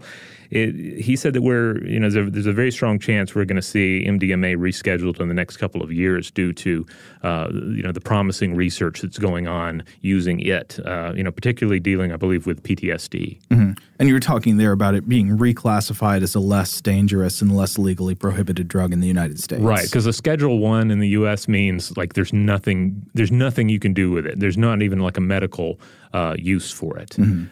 he said that there's a very strong chance we're going to see MDMA rescheduled in the next couple of years due to the promising research that's going on using it, particularly dealing, I believe, with PTSD. Mm-hmm. And you were talking there about it being reclassified as a less dangerous and less legally prohibited drug in the United States. Right, because a Schedule I in the U.S. means like there's nothing you can do with it. There's not even like a medical use for it. Mm-hmm.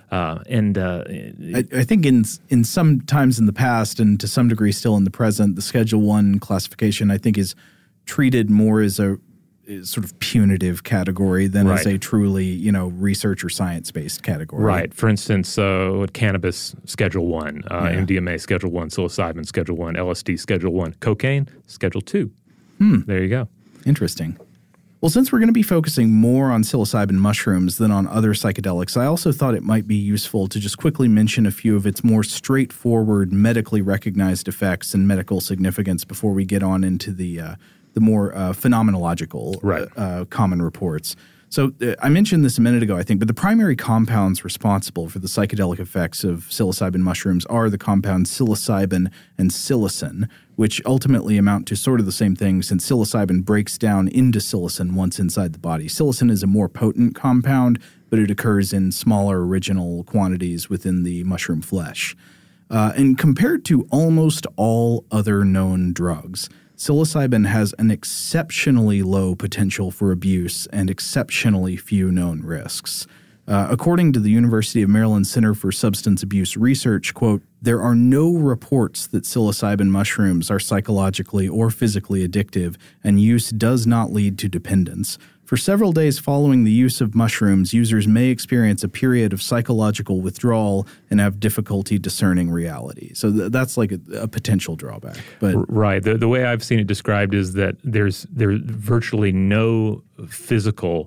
I think in some times in the past and to some degree still in the present, the Schedule I classification I think is treated more as a sort of punitive category than as a truly, research or science-based category. Right. For instance, cannabis, Schedule I, MDMA, Schedule I, psilocybin, Schedule I, LSD, Schedule I, cocaine, Schedule II. There you go. Interesting. Well, since we're going to be focusing more on psilocybin mushrooms than on other psychedelics, I also thought it might be useful to just quickly mention a few of its more straightforward, medically recognized effects and medical significance before we get on into the more phenomenological common reports. So I mentioned this a minute ago, I think, but the primary compounds responsible for the psychedelic effects of psilocybin mushrooms are the compounds psilocybin and psilocin, which ultimately amount to sort of the same thing since psilocybin breaks down into psilocin once inside the body. Psilocin is a more potent compound, but it occurs in smaller original quantities within the mushroom flesh. And compared to almost all other known drugs, psilocybin has an exceptionally low potential for abuse and exceptionally few known risks. According to the University of Maryland Center for Substance Abuse Research, quote, there are no reports that psilocybin mushrooms are psychologically or physically addictive, and use does not lead to dependence. For several days following the use of mushrooms, users may experience a period of psychological withdrawal and have difficulty discerning reality. So that's like a potential drawback. But right. The way I've seen it described is that there's virtually no physical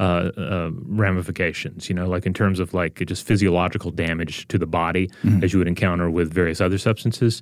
ramifications, like in terms of like just physiological damage to the body as you would encounter with various other substances.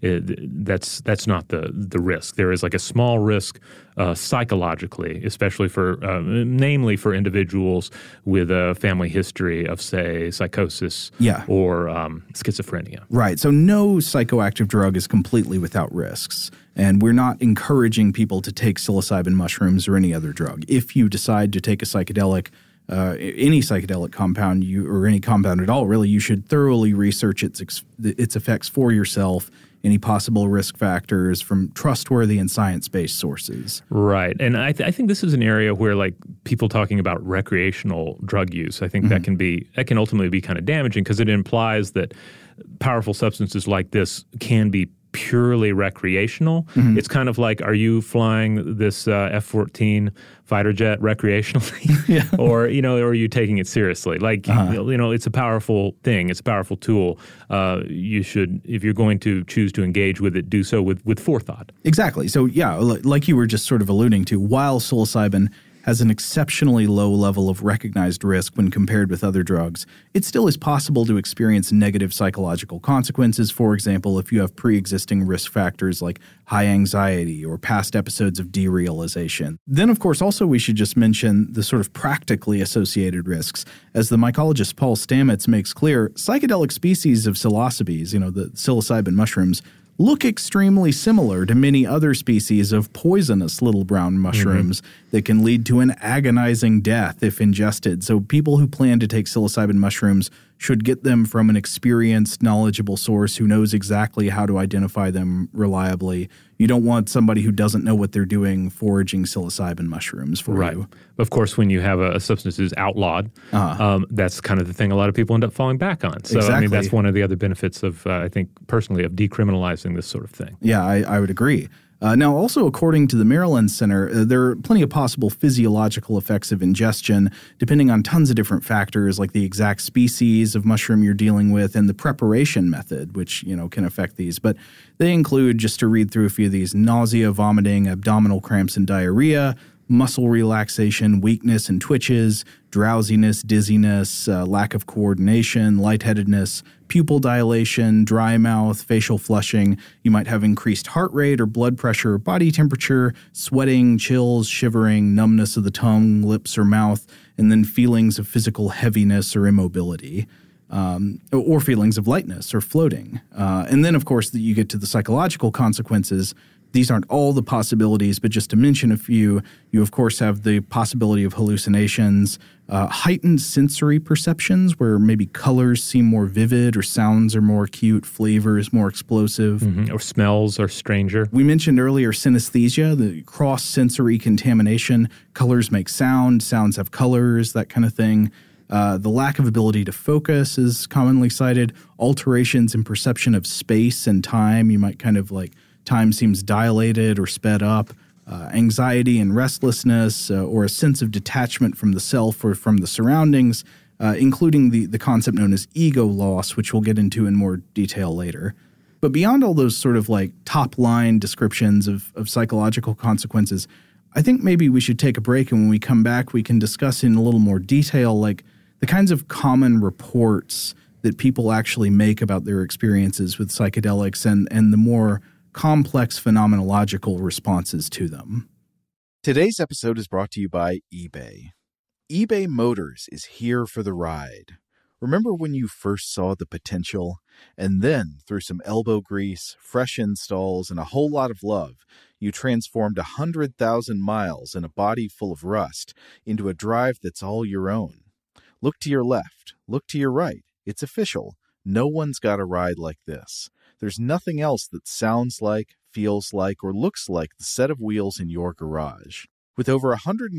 That's not the risk. There is like a small risk psychologically, especially namely for individuals with a family history of, say, psychosis or schizophrenia. Right. So no psychoactive drug is completely without risks. And we're not encouraging people to take psilocybin mushrooms or any other drug. If you decide to take a psychedelic, any psychedelic compound, or any compound at all, really, you should thoroughly research its effects for yourself, any possible risk factors from trustworthy and science-based sources. Right. And I think this is an area where, like, people talking about recreational drug use, I think that can ultimately be kind of damaging because it implies that powerful substances like this can be purely recreational. It's kind of like, are you flying this F-14 fighter jet recreationally, or are you taking it seriously? Like, it's a powerful thing. It's a powerful tool. You should, if you're going to choose to engage with it, do so with forethought. Exactly. So like you were just sort of alluding to, while psilocybin has an exceptionally low level of recognized risk when compared with other drugs, it still is possible to experience negative psychological consequences. For example, if you have pre-existing risk factors like high anxiety or past episodes of derealization. Then, of course, also we should just mention the sort of practically associated risks. As the mycologist Paul Stamets makes clear, psychedelic species of psilocybes, the psilocybin mushrooms, look extremely similar to many other species of poisonous little brown mushrooms that can lead to an agonizing death if ingested. So people who plan to take psilocybin mushrooms should get them from an experienced, knowledgeable source who knows exactly how to identify them reliably. You don't want somebody who doesn't know what they're doing foraging psilocybin mushrooms for you. Of course, when you have a substance is outlawed, that's kind of the thing a lot of people end up falling back on. So, exactly. I mean, that's one of the other benefits of, I think, personally, of decriminalizing this sort of thing. Yeah, I would agree. Now, also, according to the Maryland Center, there are plenty of possible physiological effects of ingestion, depending on tons of different factors, like the exact species of mushroom you're dealing with and the preparation method, which, can affect these. But they include, just to read through a few of these, nausea, vomiting, abdominal cramps and diarrhea, muscle relaxation, weakness and twitches, drowsiness, dizziness, lack of coordination, lightheadedness, pupil dilation, dry mouth, facial flushing. You might have increased heart rate or blood pressure, body temperature, sweating, chills, shivering, numbness of the tongue, lips, or mouth, and then feelings of physical heaviness or immobility. Or feelings of lightness or floating. And then, of course, you get to the psychological consequences. These aren't all the possibilities, but just to mention a few, you, of course, have the possibility of hallucinations, heightened sensory perceptions where maybe colors seem more vivid or sounds are more acute, flavors more explosive. Or smells are stranger. We mentioned earlier synesthesia, the cross-sensory contamination. Colors make sound, sounds have colors, that kind of thing. The lack of ability to focus is commonly cited. Alterations in perception of space and time. You might kind of like time seems dilated or sped up. Anxiety and restlessness, or a sense of detachment from the self or from the surroundings, including the concept known as ego loss, which we'll get into in more detail later. But beyond all those sort of like top-line descriptions of psychological consequences, I think maybe we should take a break, and when we come back, we can discuss in a little more detail like the kinds of common reports that people actually make about their experiences with psychedelics and the more complex phenomenological responses to them. Today's episode is brought to you by eBay. eBay Motors is here for the ride. Remember when you first saw the potential? And then, through some elbow grease, fresh installs, and a whole lot of love, you transformed 100,000 miles and a body full of rust into a drive that's all your own. Look to your left. Look to your right. It's official. No one's got a ride like this. There's nothing else that sounds like, feels like, or looks like the set of wheels in your garage. With over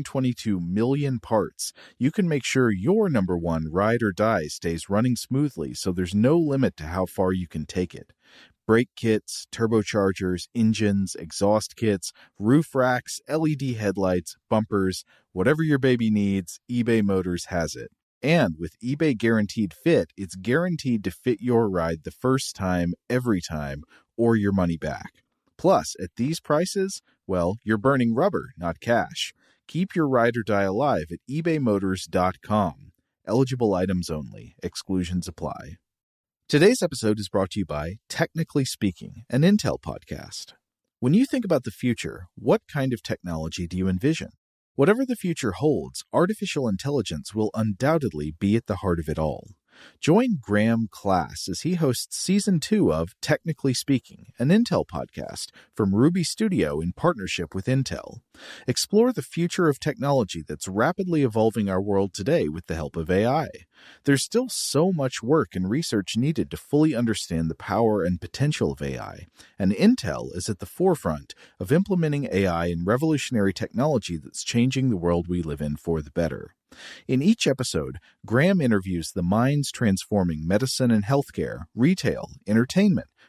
122 million parts, you can make sure your number one ride or die stays running smoothly, so there's no limit to how far you can take it. Brake kits, turbochargers, engines, exhaust kits, roof racks, LED headlights, bumpers, whatever your baby needs, eBay Motors has it. And with eBay Guaranteed Fit, it's guaranteed to fit your ride the first time, every time, or your money back. Plus, at these prices, well, you're burning rubber, not cash. Keep your ride or die alive at ebaymotors.com. Eligible items only. Exclusions apply. Today's episode is brought to you by Technically Speaking, an Intel podcast. When you think about the future, what kind of technology do you envision? Whatever the future holds, artificial intelligence will undoubtedly be at the heart of it all. Join Graham Class as he hosts Season 2 of Technically Speaking, an Intel podcast from Ruby Studio in partnership with Intel. Explore the future of technology that's rapidly evolving our world today with the help of AI. There's still so much work and research needed to fully understand the power and potential of AI, and Intel is at the forefront of implementing AI in revolutionary technology that's changing the world we live in for the better. In each episode, Graham interviews the minds transforming medicine and healthcare, retail, entertainment,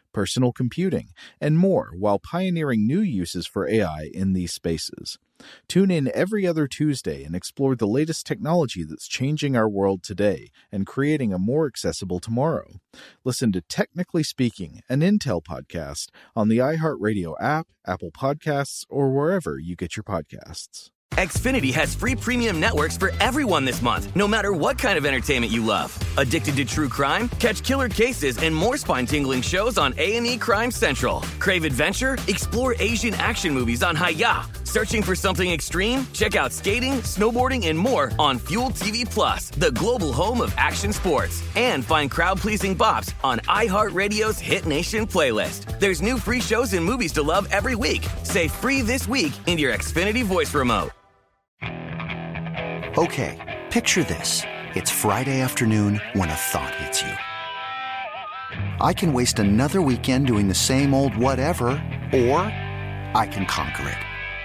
personal computing, and more while pioneering new uses for AI in these spaces. Tune in every other Tuesday and explore the latest technology that's changing our world today and creating a more accessible tomorrow. Listen to Technically Speaking, an Intel podcast on the iHeartRadio app, Apple Podcasts, or wherever you get your podcasts. Xfinity has free premium networks for everyone this month, no matter what kind of entertainment you love. Addicted to true crime? Catch killer cases and more spine-tingling shows on A&E Crime Central. Crave adventure? Explore Asian action movies on Hi-Ya. Searching for something extreme? Check out skating, snowboarding, and more on Fuel TV Plus, the global home of action sports. And find crowd-pleasing bops on iHeartRadio's Hit Nation playlist. There's new free shows and movies to love every week. Say free this week in your Xfinity voice remote. Okay, picture this. It's Friday afternoon when a thought hits you. I can waste another weekend doing the same old whatever, or I can conquer it.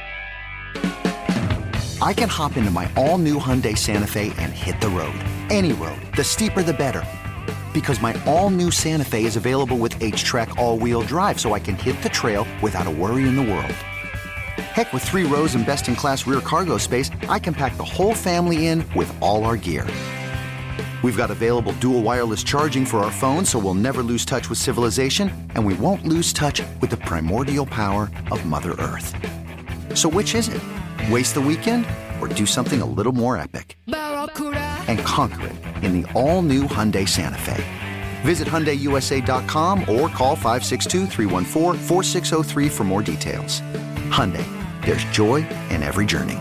I can hop into my all-new Hyundai Santa Fe and hit the road. Any road. The steeper, the better. Because my all-new Santa Fe is available with H-Track all-wheel drive, so I can hit the trail without a worry in the world. Heck, with 3 rows and best-in-class rear cargo space, I can pack the whole family in with all our gear. We've got available dual wireless charging for our phones, so we'll never lose touch with civilization, and we won't lose touch with the primordial power of Mother Earth. So which is it? Waste the weekend or do something a little more epic? And conquer it in the all-new Hyundai Santa Fe. Visit HyundaiUSA.com or call 562-314-4603 for more details. Hyundai, there's joy in every journey.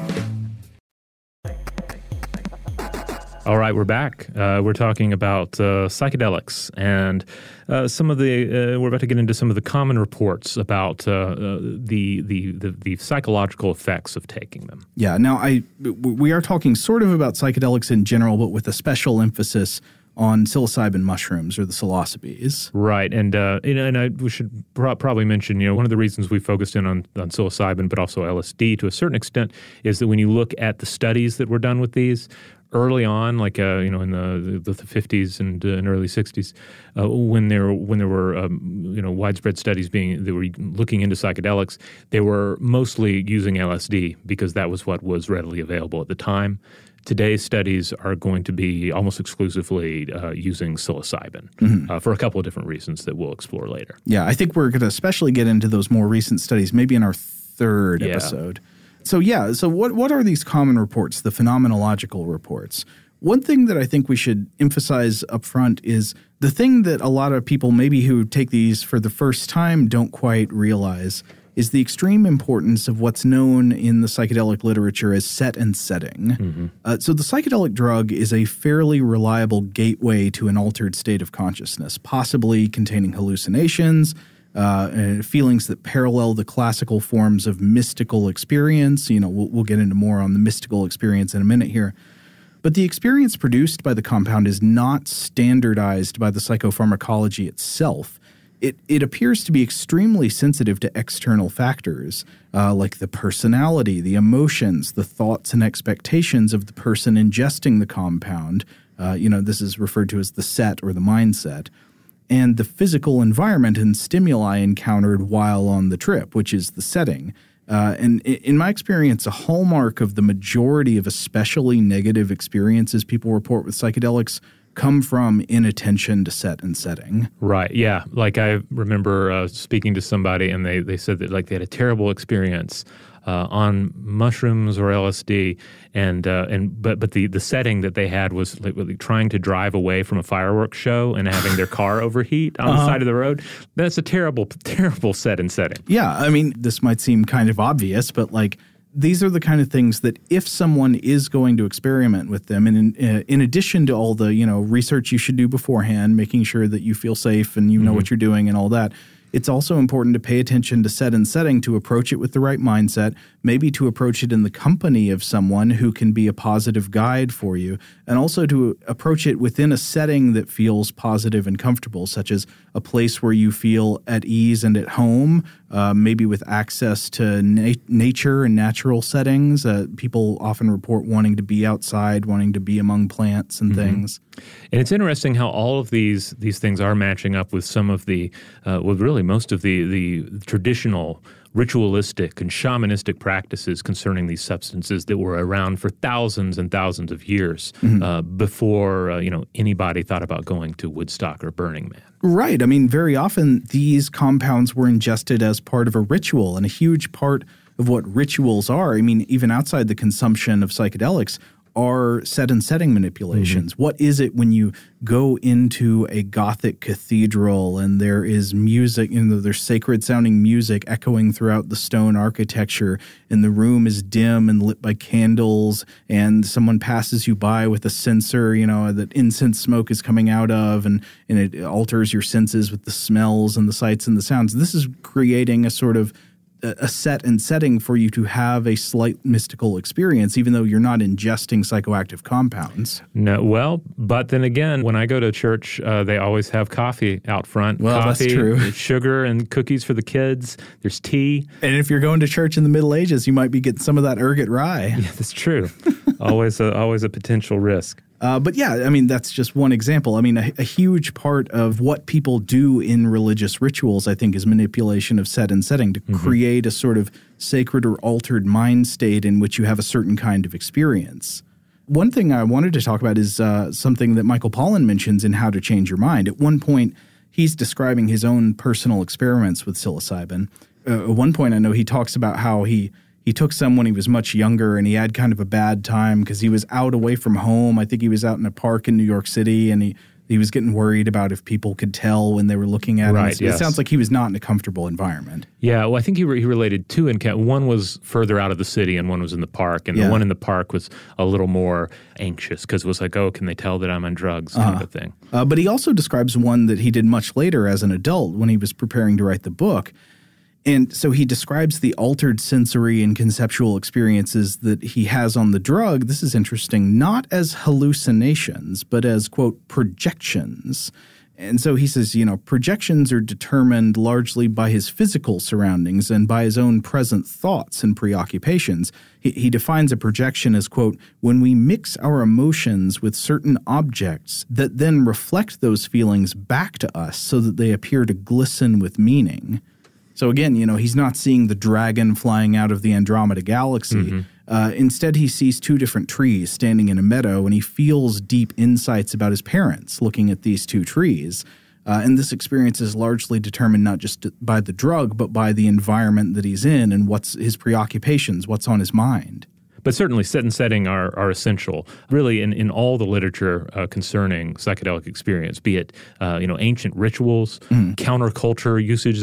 All right, we're back. We're talking about psychedelics and some of the. We're about to get into some of the common reports about the psychological effects of taking them. Yeah. Now, we are talking sort of about psychedelics in general, but with a special emphasis on psilocybin mushrooms or the psilocybes. Right, and we should probably mention, one of the reasons we focused in on psilocybin, but also LSD to a certain extent, is that when you look at the studies that were done with these early on, like in the 50s and early 60s, when there were widespread studies that were looking into psychedelics, they were mostly using LSD because that was what was readily available at the time. Today's studies are going to be almost exclusively using psilocybin for a couple of different reasons that we'll explore later. Yeah, I think we're going to especially get into those more recent studies, maybe in our third episode. So what are these common reports, the phenomenological reports? One thing that I think we should emphasize up front is the thing that a lot of people maybe who take these for the first time don't quite realize is the extreme importance of what's known in the psychedelic literature as set and setting. So the psychedelic drug is a fairly reliable gateway to an altered state of consciousness, possibly containing hallucinations, feelings that parallel the classical forms of mystical experience. We'll get into more on the mystical experience in a minute here. But the experience produced by the compound is not standardized by the psychopharmacology itself. It appears to be extremely sensitive to external factors like the personality, the emotions, the thoughts and expectations of the person ingesting the compound. This is referred to as the set or the mindset. And the physical environment and stimuli encountered while on the trip, which is the setting. And in my experience, a hallmark of the majority of especially negative experiences people report with psychedelics come from inattention to set and setting. Right, yeah. Like I remember speaking to somebody and they said that they had a terrible experience on mushrooms or LSD, but the setting that they had was like trying to drive away from a fireworks show and having their car overheat on the side of the road. That's a terrible, terrible set and setting. Yeah, I mean, this might seem kind of obvious, but these are the kind of things that if someone is going to experiment with them, and in addition to all the research you should do beforehand, making sure that you feel safe and you know what you're doing and all that, it's also important to pay attention to set and setting, to approach it with the right mindset, maybe to approach it in the company of someone who can be a positive guide for you, and also to approach it within a setting that feels positive and comfortable, such as a place where you feel at ease and at home, maybe with access to nature and natural settings. People often report wanting to be outside, wanting to be among plants and things. And it's interesting how all of these things are matching up with some of the, with really most of the traditional ritualistic and shamanistic practices concerning these substances that were around for thousands and thousands of years before anybody thought about going to Woodstock or Burning Man. Right. I mean, very often these compounds were ingested as part of a ritual, and a huge part of what rituals are, I mean, even outside the consumption of psychedelics, are set and setting manipulations. What is it when you go into a Gothic cathedral and there is music, there's sacred sounding music echoing throughout the stone architecture, and the room is dim and lit by candles, and someone passes you by with a censer, that incense smoke is coming out of, and it alters your senses with the smells and the sights and the sounds. This is creating a sort of a set and setting for you to have a slight mystical experience, even though you're not ingesting psychoactive compounds. No, well, but then again, when I go to church, they always have coffee out front. Well, coffee, that's true. Sugar and cookies for the kids. There's tea. And if you're going to church in the Middle Ages, you might be getting some of that ergot rye. Yeah, that's true. always a potential risk. But yeah, I mean, that's just one example. I mean, a huge part of what people do in religious rituals, I think, is manipulation of set and setting to create a sort of sacred or altered mind state in which you have a certain kind of experience. One thing I wanted to talk about is something that Michael Pollan mentions in How to Change Your Mind. At one point, he's describing his own personal experiments with psilocybin. At one point, I know he talks about how he took some when he was much younger, and he had kind of a bad time because he was out away from home. I think he was out in a park in New York City, and he was getting worried about if people could tell when they were looking at him. Right, yes. It sounds like he was not in a comfortable environment. Yeah, well, I think he related two. One was further out of the city, and one was in the park. And the one in the park was a little more anxious because it was like, oh, can they tell that I'm on drugs kind of a thing. But he also describes one that he did much later as an adult when he was preparing to write the book. And so he describes the altered sensory and conceptual experiences that he has on the drug. This is interesting, not as hallucinations, but as, quote, projections. And so he says, projections are determined largely by his physical surroundings and by his own present thoughts and preoccupations. He defines a projection as, quote, when we mix our emotions with certain objects that then reflect those feelings back to us so that they appear to glisten with meaning. So again, he's not seeing the dragon flying out of the Andromeda galaxy. Instead, he sees two different trees standing in a meadow, and he feels deep insights about his parents looking at these two trees. And this experience is largely determined not just by the drug, but by the environment that he's in and what's his preoccupations, what's on his mind. But certainly set and setting are essential, really, in all the literature concerning psychedelic experience, be it ancient rituals, counterculture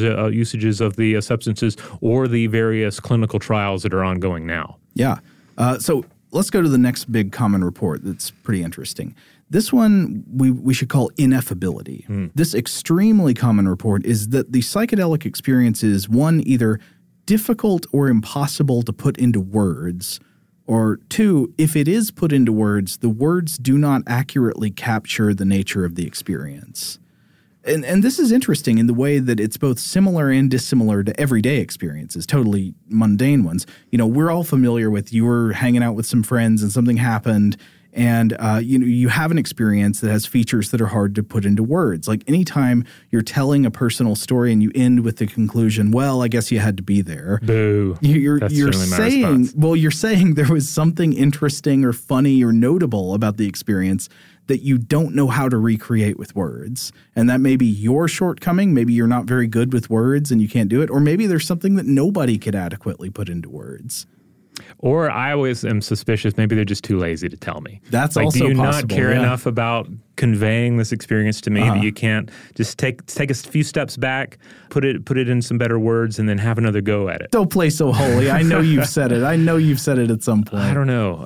usages of the substances, or the various clinical trials that are ongoing now. Yeah. So let's go to the next big common report that's pretty interesting. This one we should call ineffability. This extremely common report is that the psychedelic experience is, one, either difficult or impossible to put into words, or two, if it is put into words, the words do not accurately capture the nature of the experience. And this is interesting in the way that it's both similar and dissimilar to everyday experiences, totally mundane ones. We're all familiar with you were hanging out with some friends and something happened, and you have an experience that has features that are hard to put into words. Like anytime you're telling a personal story and you end with the conclusion, well, I guess you had to be there. Boo. You're saying, well, you're saying there was something interesting or funny or notable about the experience that you don't know how to recreate with words. And that may be your shortcoming. Maybe you're not very good with words and you can't do it. Or maybe there's something that nobody could adequately put into words. Or I always am suspicious, maybe they're just too lazy to tell me. That's also possible. Do you not care enough about conveying this experience to me that you can't just take a few steps back, put it in some better words, and then have another go at it? Don't play so holy. I know you've said it. I know you've said it at some point. I don't know.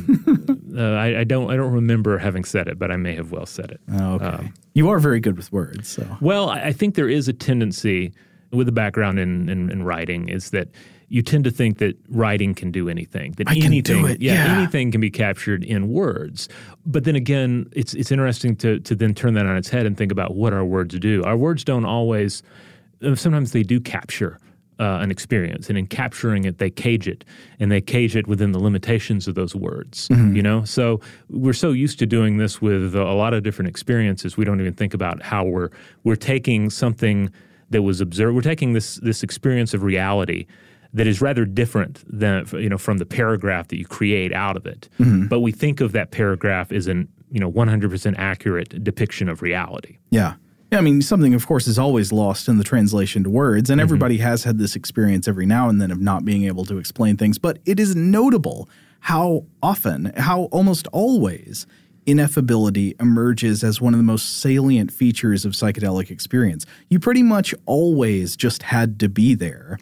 I don't remember having said it, but I may have well said it. Oh, okay. You are very good with words. So. Well, I think there is a tendency with a background in writing is that you tend to think that writing can do anything. That anything can do it. Yeah, anything can be captured in words. But then again, it's interesting to then turn that on its head and think about what our words do. Our words don't always. Sometimes they do capture an experience, and in capturing it, they cage it, and they cage it within the limitations of those words. You know, so we're so used to doing this with a lot of different experiences, we don't even think about how we're taking something that was observed. We're taking this experience of reality that is rather different than, you know, from the paragraph that you create out of it. But we think of that paragraph as an 100% accurate depiction of reality. Yeah. Yeah, I mean, something, of course, is always lost in the translation to words, and everybody has had this experience every now and then of not being able to explain things. But it is notable how often, how almost always, ineffability emerges as one of the most salient features of psychedelic experience. You pretty much always just had to be there.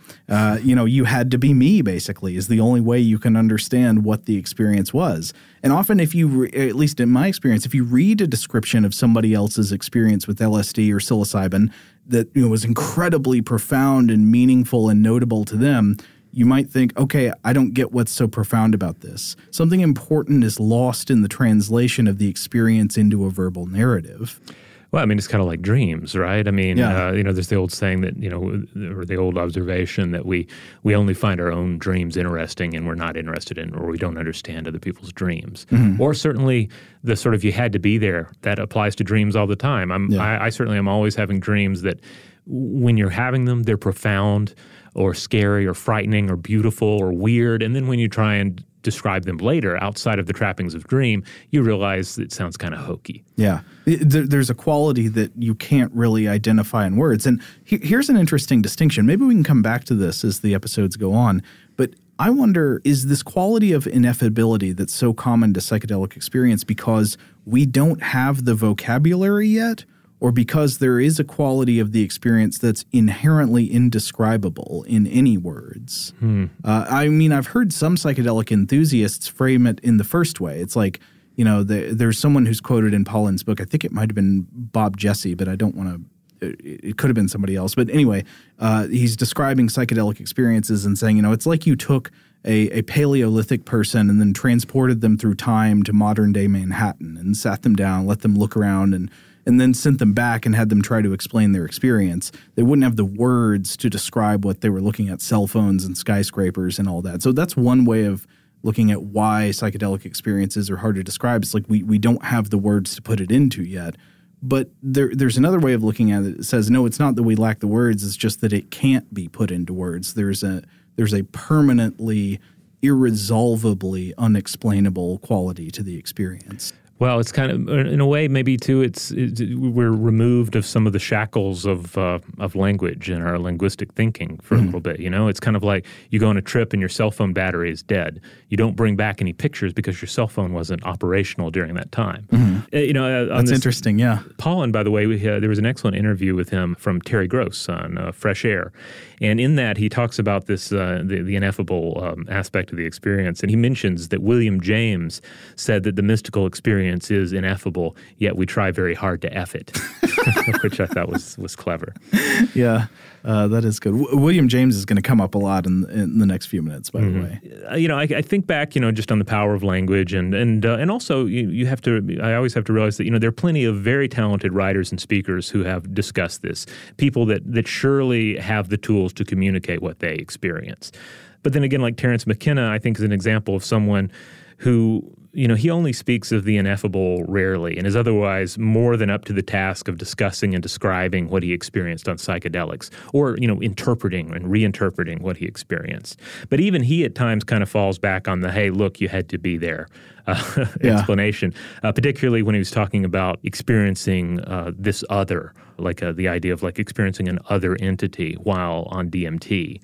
You had to be me, basically, is the only way you can understand what the experience was. And often if you, at least in my experience, if you read a description of somebody else's experience with LSD or psilocybin that was incredibly profound and meaningful and notable to them, you might think, okay, I don't get what's so profound about this. Something important is lost in the translation of the experience into a verbal narrative. Well, I mean, it's kind of like dreams, right? I mean, there's the old saying that, or the old observation that we only find our own dreams interesting and we're not interested in, or we don't understand other people's dreams. Or certainly the sort of you had to be there, that applies to dreams all the time. I certainly am always having dreams that when you're having them, they're profound or scary or frightening or beautiful or weird. And then when you try and describe them later outside of the trappings of dream, you realize it sounds kind of hokey. Yeah. There's a quality that you can't really identify in words. And here's an interesting distinction. Maybe we can come back to this as the episodes go on. But I wonder, is this quality of ineffability that's so common to psychedelic experience because we don't have the vocabulary yet? Or because there is a quality of the experience that's inherently indescribable in any words. I mean, I've heard some psychedelic enthusiasts frame it in the first way. It's like, there's someone who's quoted in Paulin's book. I think it might have been Bob Jesse, but I don't want to – it could have been somebody else. But anyway, he's describing psychedelic experiences and saying, it's like you took a Paleolithic person and then transported them through time to modern-day Manhattan and sat them down, let them look around and then sent them back and had them try to explain their experience. They wouldn't have the words to describe what they were looking at, cell phones and skyscrapers and all that. So that's one way of looking at why psychedelic experiences are hard to describe. It's like we don't have the words to put it into yet. But there's another way of looking at it that says, no, it's not that we lack the words. It's just that it can't be put into words. There's a permanently, irresolvably unexplainable quality to the experience. Well, it's kind of, in a way, maybe too, we're removed of some of the shackles of language and our linguistic thinking for a little bit. It's kind of like you go on a trip and your cell phone battery is dead. You don't bring back any pictures because your cell phone wasn't operational during that time. That's interesting. Yeah. Paulin, by the way, there was an excellent interview with him from Terry Gross on Fresh Air, and in that he talks about this the ineffable aspect of the experience, and he mentions that William James said that the mystical experience is ineffable, yet we try very hard to F it, which I thought was clever. Yeah, that is good. William James is going to come up a lot in the next few minutes, by the way. I think back, just on the power of language, and also you have to. I always have to realize that there are plenty of very talented writers and speakers who have discussed this. People that surely have the tools to communicate what they experience. But then again, like Terence McKenna, I think is an example of someone who, he only speaks of the ineffable rarely and is otherwise more than up to the task of discussing and describing what he experienced on psychedelics or, interpreting and reinterpreting what he experienced. But even he at times kind of falls back on the, hey, look, you had to be there explanation, particularly when he was talking about experiencing this other, like the idea of like experiencing an other entity while on DMT.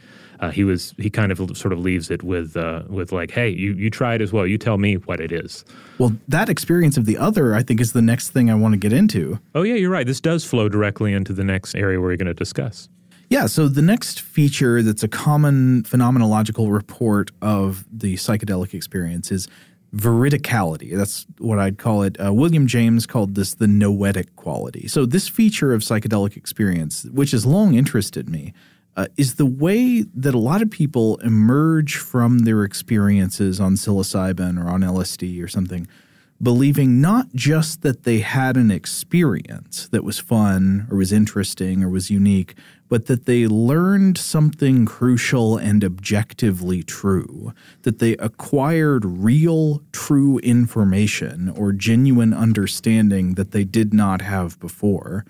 He kind of sort of leaves it with like, hey, you try it as well. You tell me what it is. Well, that experience of the other, I think, is the next thing I want to get into. Oh, yeah, you're right. This does flow directly into the next area we're going to discuss. Yeah, so the next feature that's a common phenomenological report of the psychedelic experience is veridicality. That's what I'd call it. William James called this the noetic quality. So this feature of psychedelic experience, which has long interested me, is the way that a lot of people emerge from their experiences on psilocybin or on LSD or something believing not just that they had an experience that was fun or was interesting or was unique, but that they learned something crucial and objectively true, that they acquired real, true information or genuine understanding that they did not have before.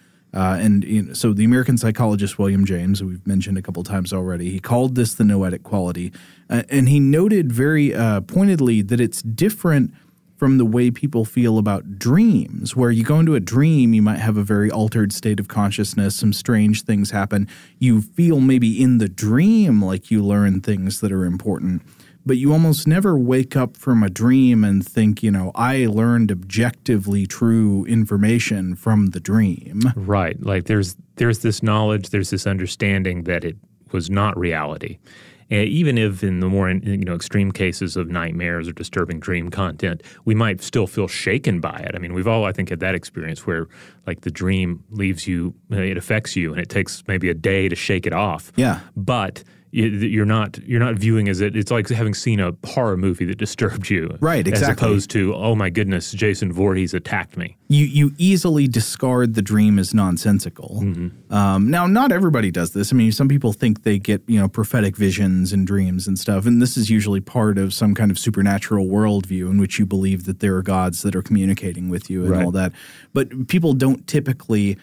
So the American psychologist William James, who we've mentioned a couple times already, he called this the noetic quality, and he noted very pointedly that it's different from the way people feel about dreams, where you go into a dream, you might have a very altered state of consciousness, some strange things happen. You feel maybe in the dream like you learn things that are important, but you almost never wake up from a dream and think, I learned objectively true information from the dream. Right. Like there's this knowledge, there's this understanding that it was not reality. Even if in the more extreme cases of nightmares or disturbing dream content, we might still feel shaken by it. I mean, we've all, I think, had that experience where like the dream leaves you, it affects you, and it takes maybe a day to shake it off. Yeah. But you're not viewing as it's like having seen a horror movie that disturbed you. Right, exactly. As opposed to, oh my goodness, Jason Voorhees attacked me. You easily discard the dream as nonsensical. Mm-hmm. Now, not everybody does this. I mean, some people think they get, prophetic visions and dreams and stuff, and this is usually part of some kind of supernatural worldview in which you believe that there are gods that are communicating with you and all that. But people don't typically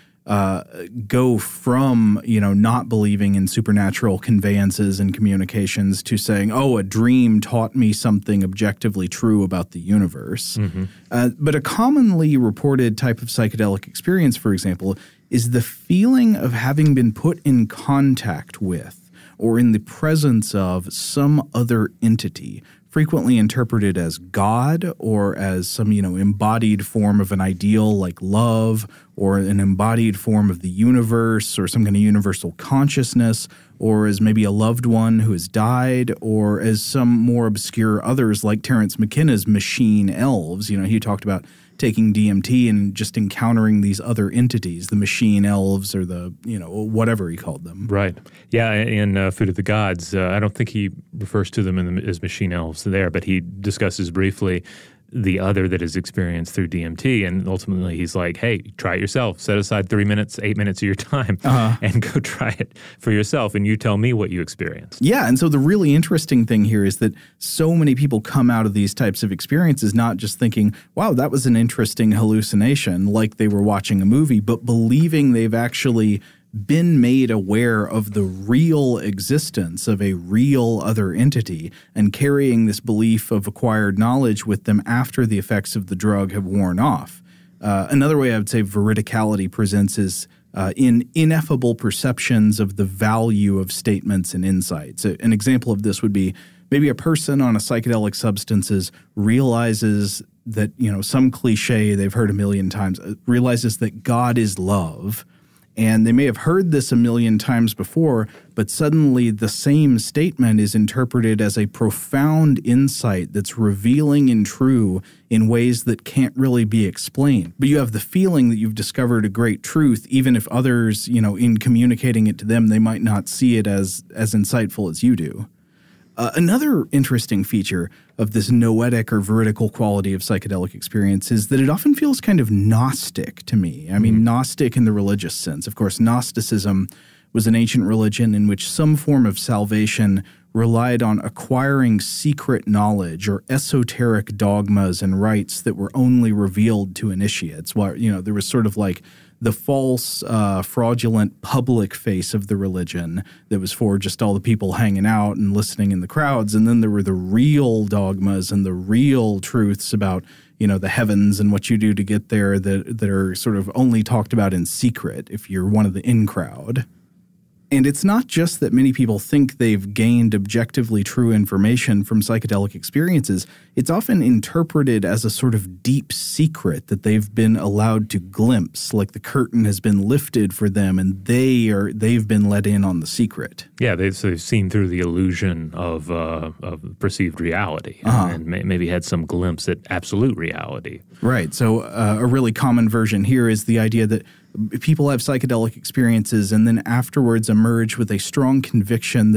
go from, not believing in supernatural conveyances and communications to saying, oh, a dream taught me something objectively true about the universe. Mm-hmm. But a commonly reported type of psychedelic experience, for example, is the feeling of having been put in contact with or in the presence of some other entity, frequently interpreted as God or as some, embodied form of an ideal like love, or an embodied form of the universe, or some kind of universal consciousness, or as maybe a loved one who has died, or as some more obscure others like Terence McKenna's machine elves. He talked about taking DMT and just encountering these other entities, the machine elves or the, whatever he called them. Right. Yeah, in Food of the Gods, I don't think he refers to them as machine elves there, but he discusses briefly the other that is experienced through DMT, and ultimately he's like, hey, try it yourself. Set aside 3 minutes, 8 minutes of your time and go try it for yourself, and you tell me what you experienced. Yeah, and so the really interesting thing here is that so many people come out of these types of experiences not just thinking, wow, that was an interesting hallucination, like they were watching a movie, but believing they've actually been made aware of the real existence of a real other entity and carrying this belief of acquired knowledge with them after the effects of the drug have worn off. Another way I would say veridicality presents is in ineffable perceptions of the value of statements and insights. An example of this would be maybe a person on a psychedelic substances realizes that, some cliche they've heard a million times, realizes that God is love. And they may have heard this a million times before, but suddenly the same statement is interpreted as a profound insight that's revealing and true in ways that can't really be explained. But you have the feeling that you've discovered a great truth, even if others, in communicating it to them, they might not see it as insightful as you do. Another interesting feature of this noetic or veridical quality of psychedelic experience is that it often feels kind of Gnostic to me. I mean, Gnostic in the religious sense. Of course, Gnosticism was an ancient religion in which some form of salvation relied on acquiring secret knowledge or esoteric dogmas and rites that were only revealed to initiates. While, there was sort of like the false, fraudulent public face of the religion that was for just all the people hanging out and listening in the crowds. And then there were the real dogmas and the real truths about, the heavens and what you do to get there that are sort of only talked about in secret if you're one of the in crowd. And it's not just that many people think they've gained objectively true information from psychedelic experiences. It's often interpreted as a sort of deep secret that they've been allowed to glimpse, like the curtain has been lifted for them and they've been let in on the secret. Yeah, they've seen through the illusion of perceived reality and maybe had some glimpse at absolute reality. Right. So a really common version here is the idea that people have psychedelic experiences and then afterwards emerge with a strong conviction that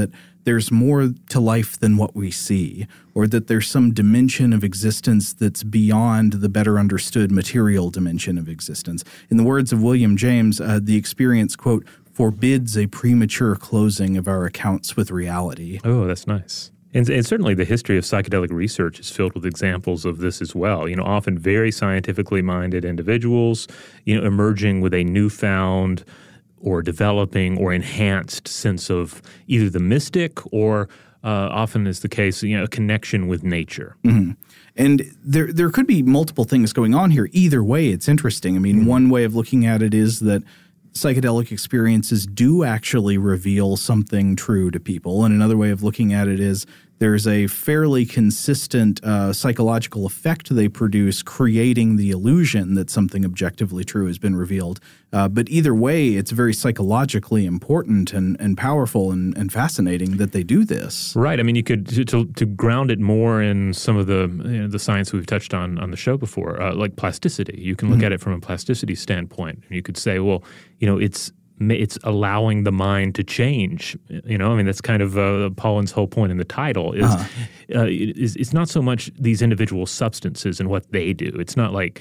there's more to life than what we see, or that there's some dimension of existence that's beyond the better understood material dimension of existence. In the words of William James, the experience, quote, forbids a premature closing of our accounts with reality. Oh, that's nice. And certainly the history of psychedelic research is filled with examples of this as well. Often very scientifically minded individuals, emerging with a newfound or developing or enhanced sense of either the mystic or often is the case, a connection with nature. Mm-hmm. And there could be multiple things going on here. Either way, it's interesting. I mean, one way of looking at it is that psychedelic experiences do actually reveal something true to people. And another way of looking at it is there's a fairly consistent psychological effect they produce, creating the illusion that something objectively true has been revealed. But either way, it's very psychologically important and powerful and fascinating that they do this. Right. I mean, you could to ground it more in some of the science we've touched on the show before, like plasticity. You can look at it from a plasticity standpoint. You could say, well, it's allowing the mind to change. That's kind of Pollan's whole point in the title is it's not so much these individual substances and what they do. It's not like,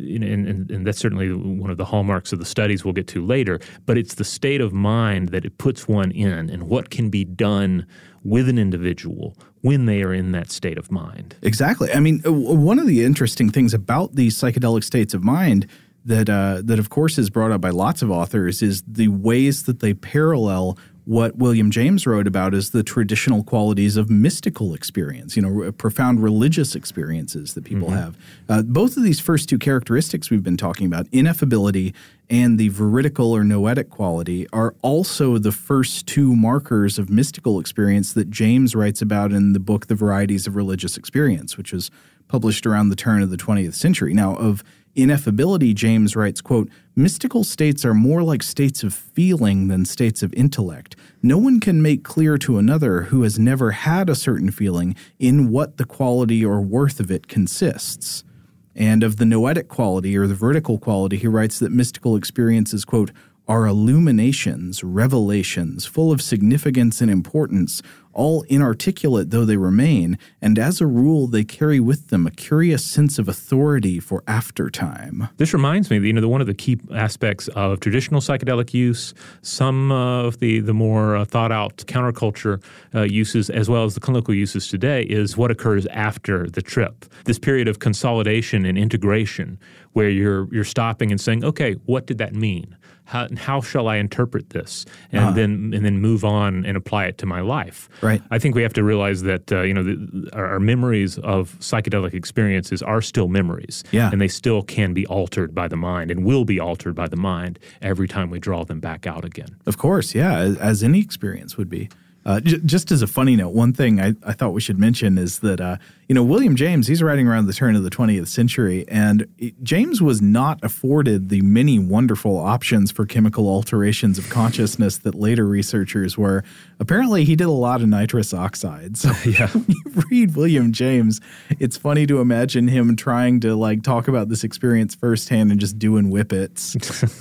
and that's certainly one of the hallmarks of the studies we'll get to later, but it's the state of mind that it puts one in and what can be done with an individual when they are in that state of mind. Exactly. I mean, one of the interesting things about these psychedelic states of mind that of course is brought up by lots of authors is the ways that they parallel what William James wrote about as the traditional qualities of mystical experience, profound religious experiences that people have. Both of these first two characteristics we've been talking about, ineffability and the veridical or noetic quality, are also the first two markers of mystical experience that James writes about in the book The Varieties of Religious Experience, which was published around the turn of the 20th century. Now, of ineffability, James writes, quote, mystical states are more like states of feeling than states of intellect. No one can make clear to another who has never had a certain feeling in what the quality or worth of it consists. And of the noetic quality or the vertical quality, he writes that mystical experiences, quote, are illuminations, revelations, full of significance and importance, all inarticulate though they remain, and as a rule they carry with them a curious sense of authority for aftertime. This reminds me that, one of the key aspects of traditional psychedelic use, some of the more thought-out counterculture uses, as well as the clinical uses today, is what occurs after the trip. This period of consolidation and integration where you're stopping and saying, okay, what did that mean? How shall I interpret this? And then move on and apply it to my life. Right. I think we have to realize that our memories of psychedelic experiences are still memories. Yeah. And they still can be altered by the mind and will be altered by the mind every time we draw them back out again. Of course, yeah, as any experience would be. Just as a funny note, one thing I thought we should mention is that, William James, he's writing around the turn of the 20th century, and James was not afforded the many wonderful options for chemical alterations of consciousness that later researchers were. Apparently, he did a lot of nitrous oxide. So when you read William James, it's funny to imagine him trying to, talk about this experience firsthand and just doing whippets.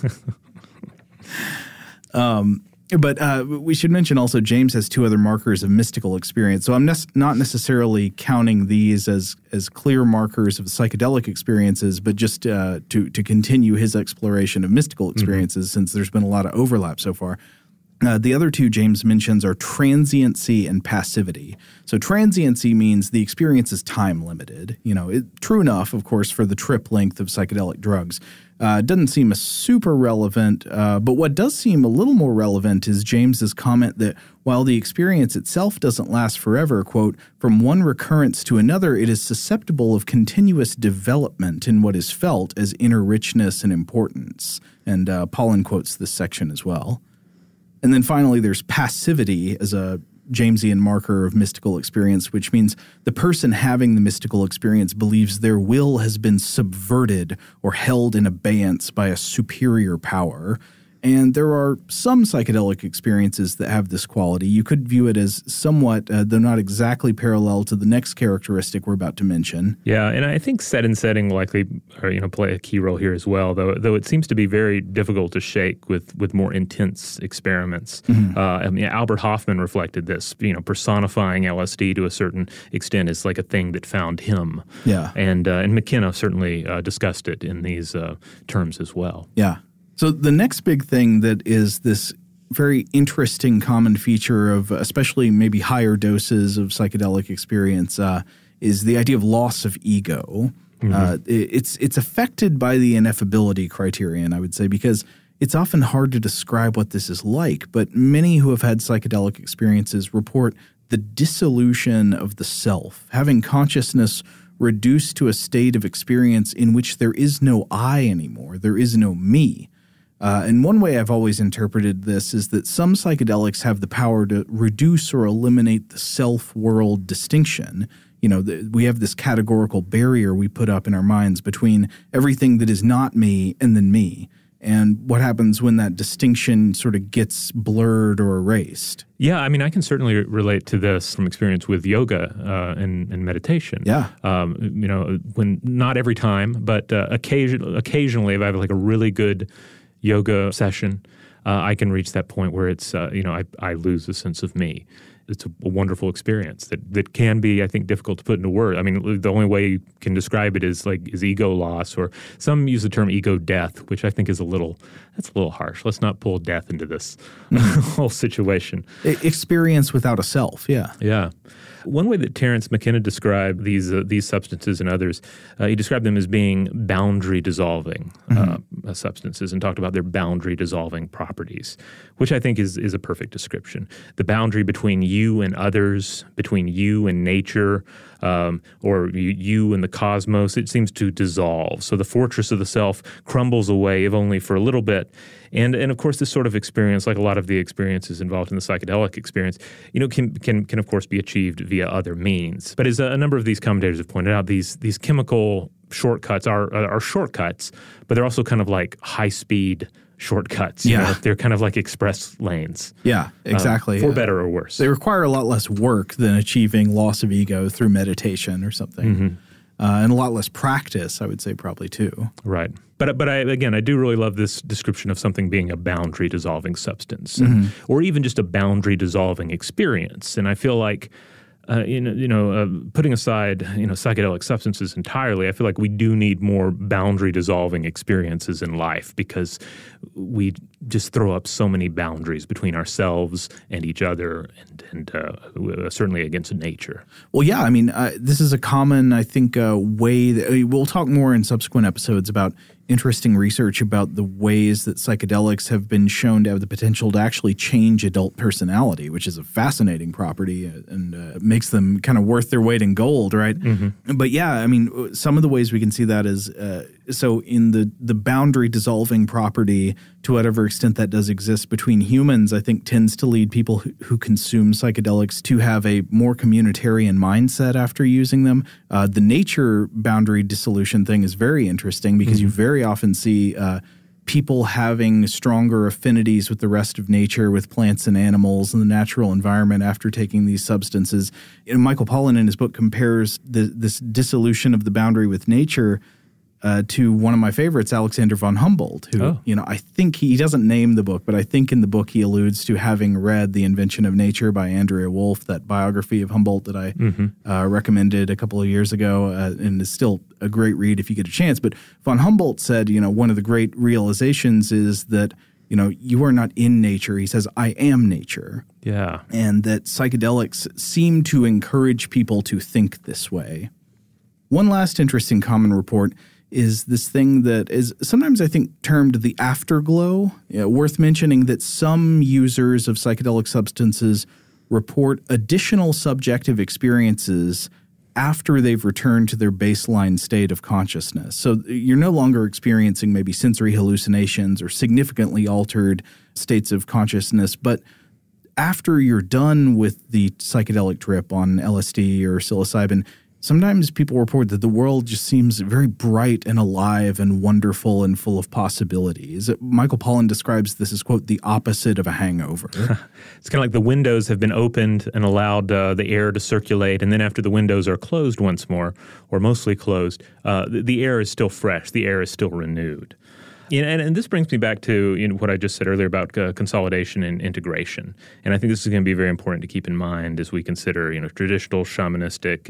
But we should mention also James has two other markers of mystical experience. So I'm not necessarily counting these as clear markers of psychedelic experiences, but just to continue his exploration of mystical experiences since there's been a lot of overlap so far. The other two James mentions are transiency and passivity. So transiency means the experience is time limited. True enough, of course, for the trip length of psychedelic drugs. Doesn't seem super relevant, but what does seem a little more relevant is James's comment that while the experience itself doesn't last forever, quote, from one recurrence to another, it is susceptible of continuous development in what is felt as inner richness and importance. And Pollan quotes this section as well. And then finally, there's passivity as a Jamesian marker of mystical experience, which means the person having the mystical experience believes their will has been subverted or held in abeyance by a superior power. And there are some psychedelic experiences that have this quality. You could view it as somewhat, though not exactly parallel to the next characteristic we're about to mention. Yeah, and I think set and setting likely play a key role here as well, though it seems to be very difficult to shake with more intense experiments. Albert Hoffman reflected this, personifying LSD to a certain extent is like a thing that found him. Yeah. And McKenna certainly discussed it in these terms as well. Yeah. So the next big thing that is this very interesting common feature of especially maybe higher doses of psychedelic experience is the idea of loss of ego. It's affected by the ineffability criterion, I would say, because it's often hard to describe what this is like. But many who have had psychedelic experiences report the dissolution of the self, having consciousness reduced to a state of experience in which there is no I anymore, there is no me. And one way I've always interpreted this is that some psychedelics have the power to reduce or eliminate the self-world distinction. We have this categorical barrier we put up in our minds between everything that is not me and then me. And what happens when that distinction sort of gets blurred or erased? Yeah, I mean, I can certainly relate to this from experience with yoga and meditation. Yeah. When not every time, but occasionally if I have like a really good yoga session, I can reach that point where it's, I lose a sense of me. It's a wonderful experience that can be, I think, difficult to put into words. I mean, the only way you can describe it is ego loss, or some use the term ego death, which I think is a little harsh. Let's not pull death into this whole situation. Experience without a self, yeah. Yeah. One way that Terence McKenna described these substances and others, he described them as being boundary dissolving substances and talked about their boundary dissolving properties, which I think is a perfect description. The boundary between you and others, between you and nature, or you and the cosmos, it seems to dissolve. So the fortress of the self crumbles away, if only for a little bit. And of course, this sort of experience, like a lot of the experiences involved in the psychedelic experience, can of course be achieved via other means. But as a number of these commentators have pointed out, these chemical shortcuts are shortcuts, but they're also kind of like high-speed shortcuts. They're kind of like express lanes. Yeah, exactly. For better or worse. They require a lot less work than achieving loss of ego through meditation or something. And a lot less practice, I would say, probably too. Right. But I do really love this description of something being a boundary dissolving substance, or even just a boundary dissolving experience. And I feel like, putting aside psychedelic substances entirely, I feel like we do need more boundary dissolving experiences in life, because we just throw up so many boundaries between ourselves and each other, and certainly against nature. Well, yeah, I mean, this is a common, I think, way that we'll talk more in subsequent episodes about interesting research about the ways that psychedelics have been shown to have the potential to actually change adult personality, which is a fascinating property and makes them kind of worth their weight in gold, right? But yeah, I mean, some of the ways we can see that is so in the boundary dissolving property, to whatever extent that does exist between humans, I think tends to lead people who consume psychedelics to have a more communitarian mindset after using them. The nature boundary dissolution thing is very interesting because you very often see people having stronger affinities with the rest of nature, with plants and animals and the natural environment after taking these substances. Michael Pollan in his book compares this dissolution of the boundary with nature to one of my favorites, Alexander von Humboldt, who, I think he doesn't name the book, but I think in the book he alludes to having read The Invention of Nature by Andrea Wolf, that biography of Humboldt that I recommended a couple of years ago, and is still a great read if you get a chance. But von Humboldt said, one of the great realizations is that, you are not in nature. He says, I am nature. Yeah. And that psychedelics seem to encourage people to think this way. One last interesting common report is this thing that is sometimes, I think, termed the afterglow. Worth mentioning that some users of psychedelic substances report additional subjective experiences after they've returned to their baseline state of consciousness. So you're no longer experiencing maybe sensory hallucinations or significantly altered states of consciousness, but after you're done with the psychedelic trip on LSD or psilocybin, sometimes people report that the world just seems very bright and alive and wonderful and full of possibilities. Michael Pollan describes this as, quote, the opposite of a hangover. It's kind of like the windows have been opened and allowed the air to circulate, and then after the windows are closed once more, or mostly closed, the air is still fresh, the air is still renewed. And this brings me back to what I just said earlier about consolidation and integration. And I think this is going to be very important to keep in mind as we consider traditional shamanistic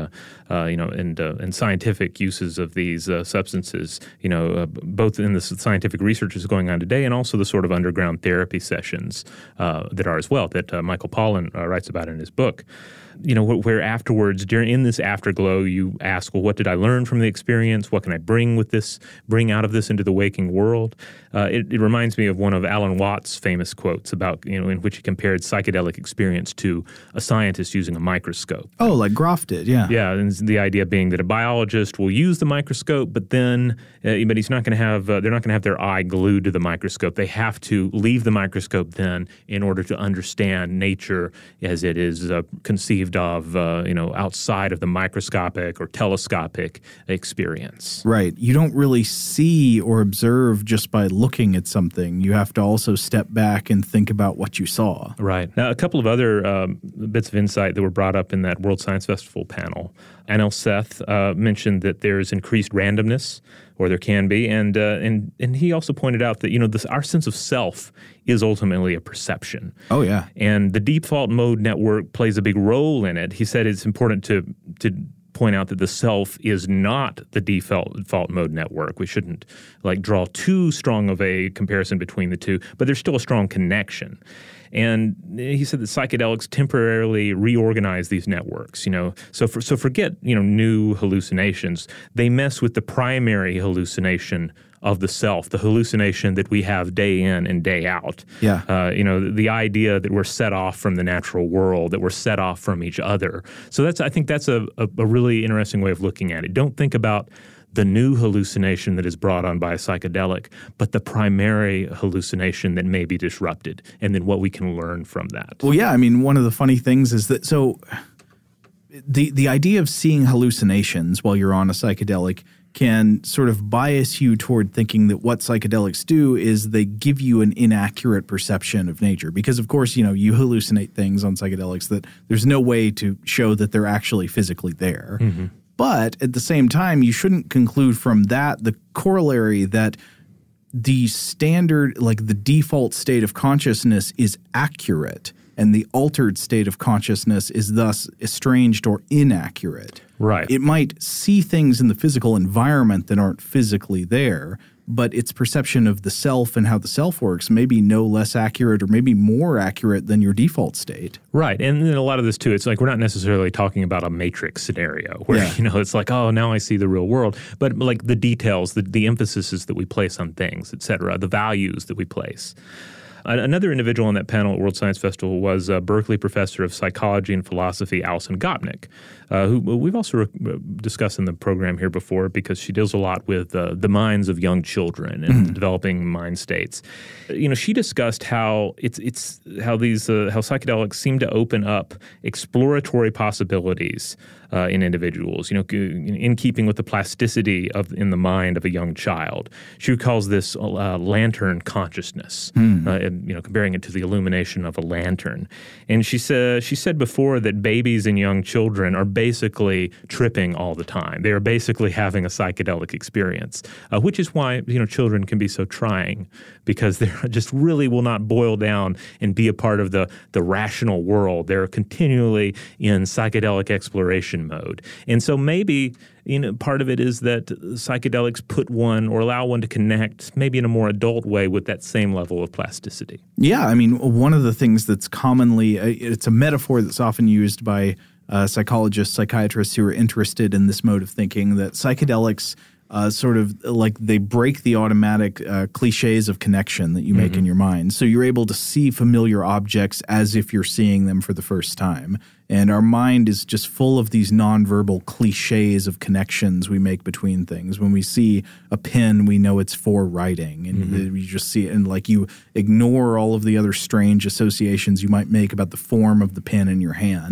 and scientific uses of these substances. Both in the scientific research that's going on today, and also the sort of underground therapy sessions that are as well that Michael Pollan writes about in his book. Where afterwards, in this afterglow, you ask, well, what did I learn from the experience? What can I bring out of this into the waking world? It reminds me of one of Alan Watts' famous quotes about, in which he compared psychedelic experience to a scientist using a microscope. Oh, like Groff did, yeah. Yeah, and the idea being that a biologist will use the microscope, but he's not going to have, they're not going to have their eye glued to the microscope. They have to leave the microscope then in order to understand nature as it is conceived of, outside of the microscopic or telescopic experience. Right. You don't really see or observe just by looking at something. You have to also step back and think about what you saw. Right. Now, a couple of other bits of insight that were brought up in that World Science Festival panel. Anil Seth mentioned that there's increased randomness, or there can be, and he also pointed out that our sense of self is ultimately a perception. Oh yeah, and the default mode network plays a big role in it. He said it's important to point out that the self is not the default mode network. We shouldn't draw too strong of a comparison between the two, but there's still a strong connection. And he said that psychedelics temporarily reorganize these networks. So forget new hallucinations. They mess with the primary hallucination of the self, the hallucination that we have day in and day out. Yeah. The idea that we're set off from the natural world, that we're set off from each other. So I think that's a really interesting way of looking at it. Don't think about the new hallucination that is brought on by a psychedelic, but the primary hallucination that may be disrupted, and then what we can learn from that. Well, yeah, I mean, one of the funny things is that the idea of seeing hallucinations while you're on a psychedelic can sort of bias you toward thinking that what psychedelics do is they give you an inaccurate perception of nature. Because, of course, you hallucinate things on psychedelics that there's no way to show that they're actually physically there. Mm-hmm. But at the same time, you shouldn't conclude from that the corollary that the standard, the default state of consciousness is accurate and the altered state of consciousness is thus estranged or inaccurate. Right. It might see things in the physical environment that aren't physically there, but its perception of the self and how the self works may be no less accurate or maybe more accurate than your default state. Right. And then a lot of this, too, it's we're not necessarily talking about a matrix scenario where, it's oh, now I see the real world. But the details, the emphases that we place on things, et cetera, the values that we place. Another individual on that panel at World Science Festival was Berkeley professor of psychology and philosophy, Alison Gopnik, who we've also discussed in the program here before because she deals a lot with the minds of young children and developing mind states. She discussed how how psychedelics seem to open up exploratory possibilities in individuals, in keeping with the plasticity in the mind of a young child. She calls this lantern consciousness, comparing it to the illumination of a lantern. And she said before that babies and young children are basically tripping all the time. They are basically having a psychedelic experience, which is why children can be so trying, because they just really will not boil down and be a part of the rational world. They're continually in psychedelic exploration mode. And so maybe part of it is that psychedelics put one or allow one to connect maybe in a more adult way with that same level of plasticity. Yeah, I mean, one of the things that's commonly it's a metaphor that's often used by psychologists, psychiatrists who are interested in this mode of thinking, that psychedelics sort of they break the automatic cliches of connection that you make in your mind. So you're able to see familiar objects as if you're seeing them for the first time. And our mind is just full of these nonverbal cliches of connections we make between things. When we see a pen, we know it's for writing. And you just see it, and you ignore all of the other strange associations you might make about the form of the pen in your hand.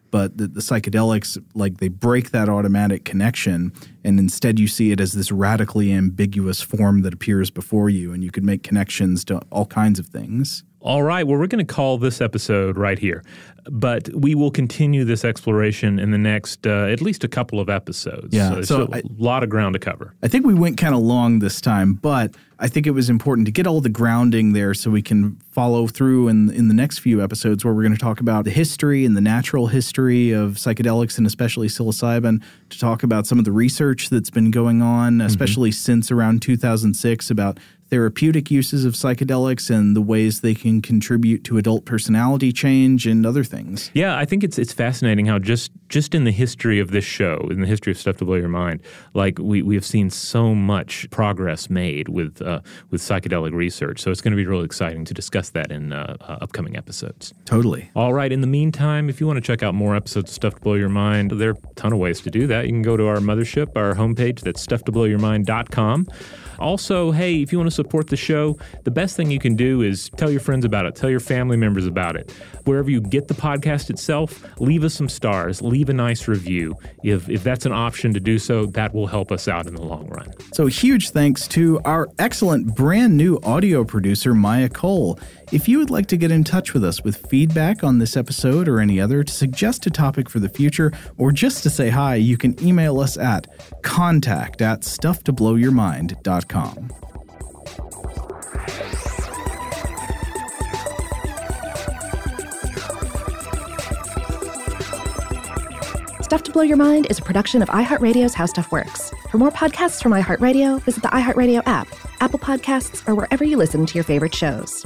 but the psychedelics, like, they break that automatic connection, and instead you see it as this radically ambiguous form that appears before you, and you could make connections to all kinds of things. All right, well, we're going to call this episode right here, but we will continue this exploration in the next at least a couple of episodes. Yeah, so a lot of ground to cover. I think we went kind of long this time, but I think it was important to get all the grounding there so we can follow through in the next few episodes where we're going to talk about the history and the natural history of psychedelics and especially psilocybin, to talk about some of the research that's been going on, especially since around 2006, about therapeutic uses of psychedelics and the ways they can contribute to adult personality change and other things. Yeah, I think it's fascinating how just in the history of this show, in the history of Stuff to Blow Your Mind, like we have seen so much progress made with psychedelic research. So it's going to be really exciting to discuss that in upcoming episodes. Totally. All right. In the meantime, if you want to check out more episodes of Stuff to Blow Your Mind, there are a ton of ways to do that. You can go to our mothership, our homepage, that's stufftoblowyourmind.com. Also, hey, if you want to support the show, the best thing you can do is tell your friends about it, tell your family members about it. Wherever you get the podcast itself, leave us some stars, leave a nice review. If that's an option to do so, that will help us out in the long run. So huge thanks to our excellent brand new audio producer, Maya Cole. If you would like to get in touch with us with feedback on this episode or any other, to suggest a topic for the future, or just to say hi, you can email us at contact@stufftoblowyourmind.com. Stuff to Blow Your Mind is a production of iHeartRadio's How Stuff Works. For more podcasts from iHeartRadio, visit the iHeartRadio app, Apple Podcasts, or wherever you listen to your favorite shows.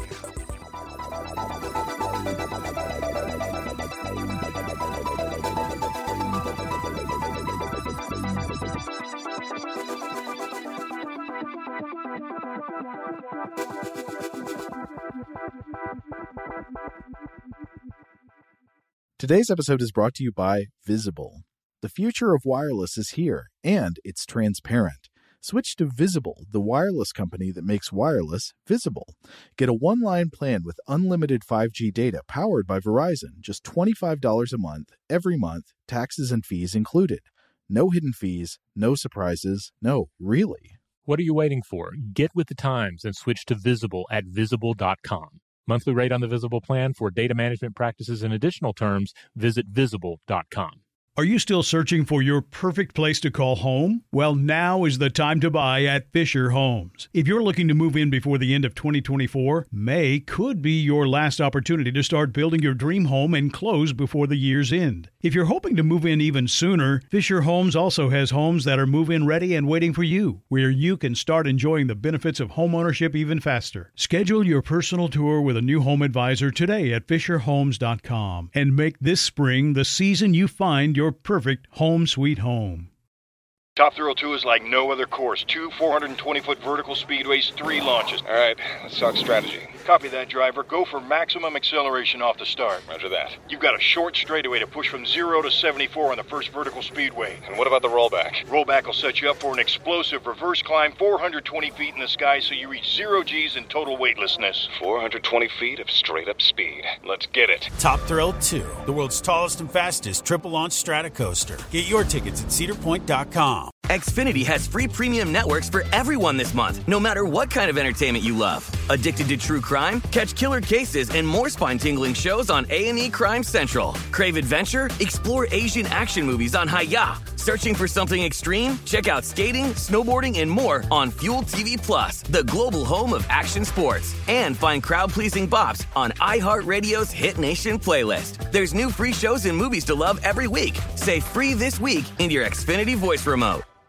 Today's episode is brought to you by Visible. The future of wireless is here, and it's transparent. Switch to Visible, the wireless company that makes wireless visible. Get a one-line plan with unlimited 5G data powered by Verizon, just $25 a month, every month, taxes and fees included. No hidden fees, no surprises, no, really. What are you waiting for? Get with the times and switch to Visible at Visible.com. Monthly rate on the Visible plan. For data management practices and additional terms, visit Visible.com. Are you still searching for your perfect place to call home? Well, now is the time to buy at Fisher Homes. If you're looking to move in before the end of 2024, May could be your last opportunity to start building your dream home and close before the year's end. If you're hoping to move in even sooner, Fisher Homes also has homes that are move-in ready and waiting for you, where you can start enjoying the benefits of homeownership even faster. Schedule your personal tour with a new home advisor today at FisherHomes.com and make this spring the season you find your perfect home sweet home. Top Thrill 2 is like no other course. 2 420-foot vertical speedways, 3 launches. All right, let's talk strategy. Copy that, driver. Go for maximum acceleration off the start. Roger that. You've got a short straightaway to push from 0 to 74 on the first vertical speedway. And what about the rollback? Rollback will set you up for an explosive reverse climb 420 feet in the sky so you reach 0 G's in total weightlessness. 420 feet of straight-up speed. Let's get it. Top Thrill 2, the world's tallest and fastest triple-launch stratocoaster. Get your tickets at cedarpoint.com. Xfinity has free premium networks for everyone this month, no matter what kind of entertainment you love. Addicted to true crime? Catch killer cases and more spine-tingling shows on A&E Crime Central. Crave adventure? Explore Asian action movies on Hi-Ya. Searching for something extreme? Check out skating, snowboarding, and more on Fuel TV Plus, the global home of action sports. And find crowd-pleasing bops on iHeartRadio's Hit Nation playlist. There's new free shows and movies to love every week. Say free this week in your Xfinity voice remote.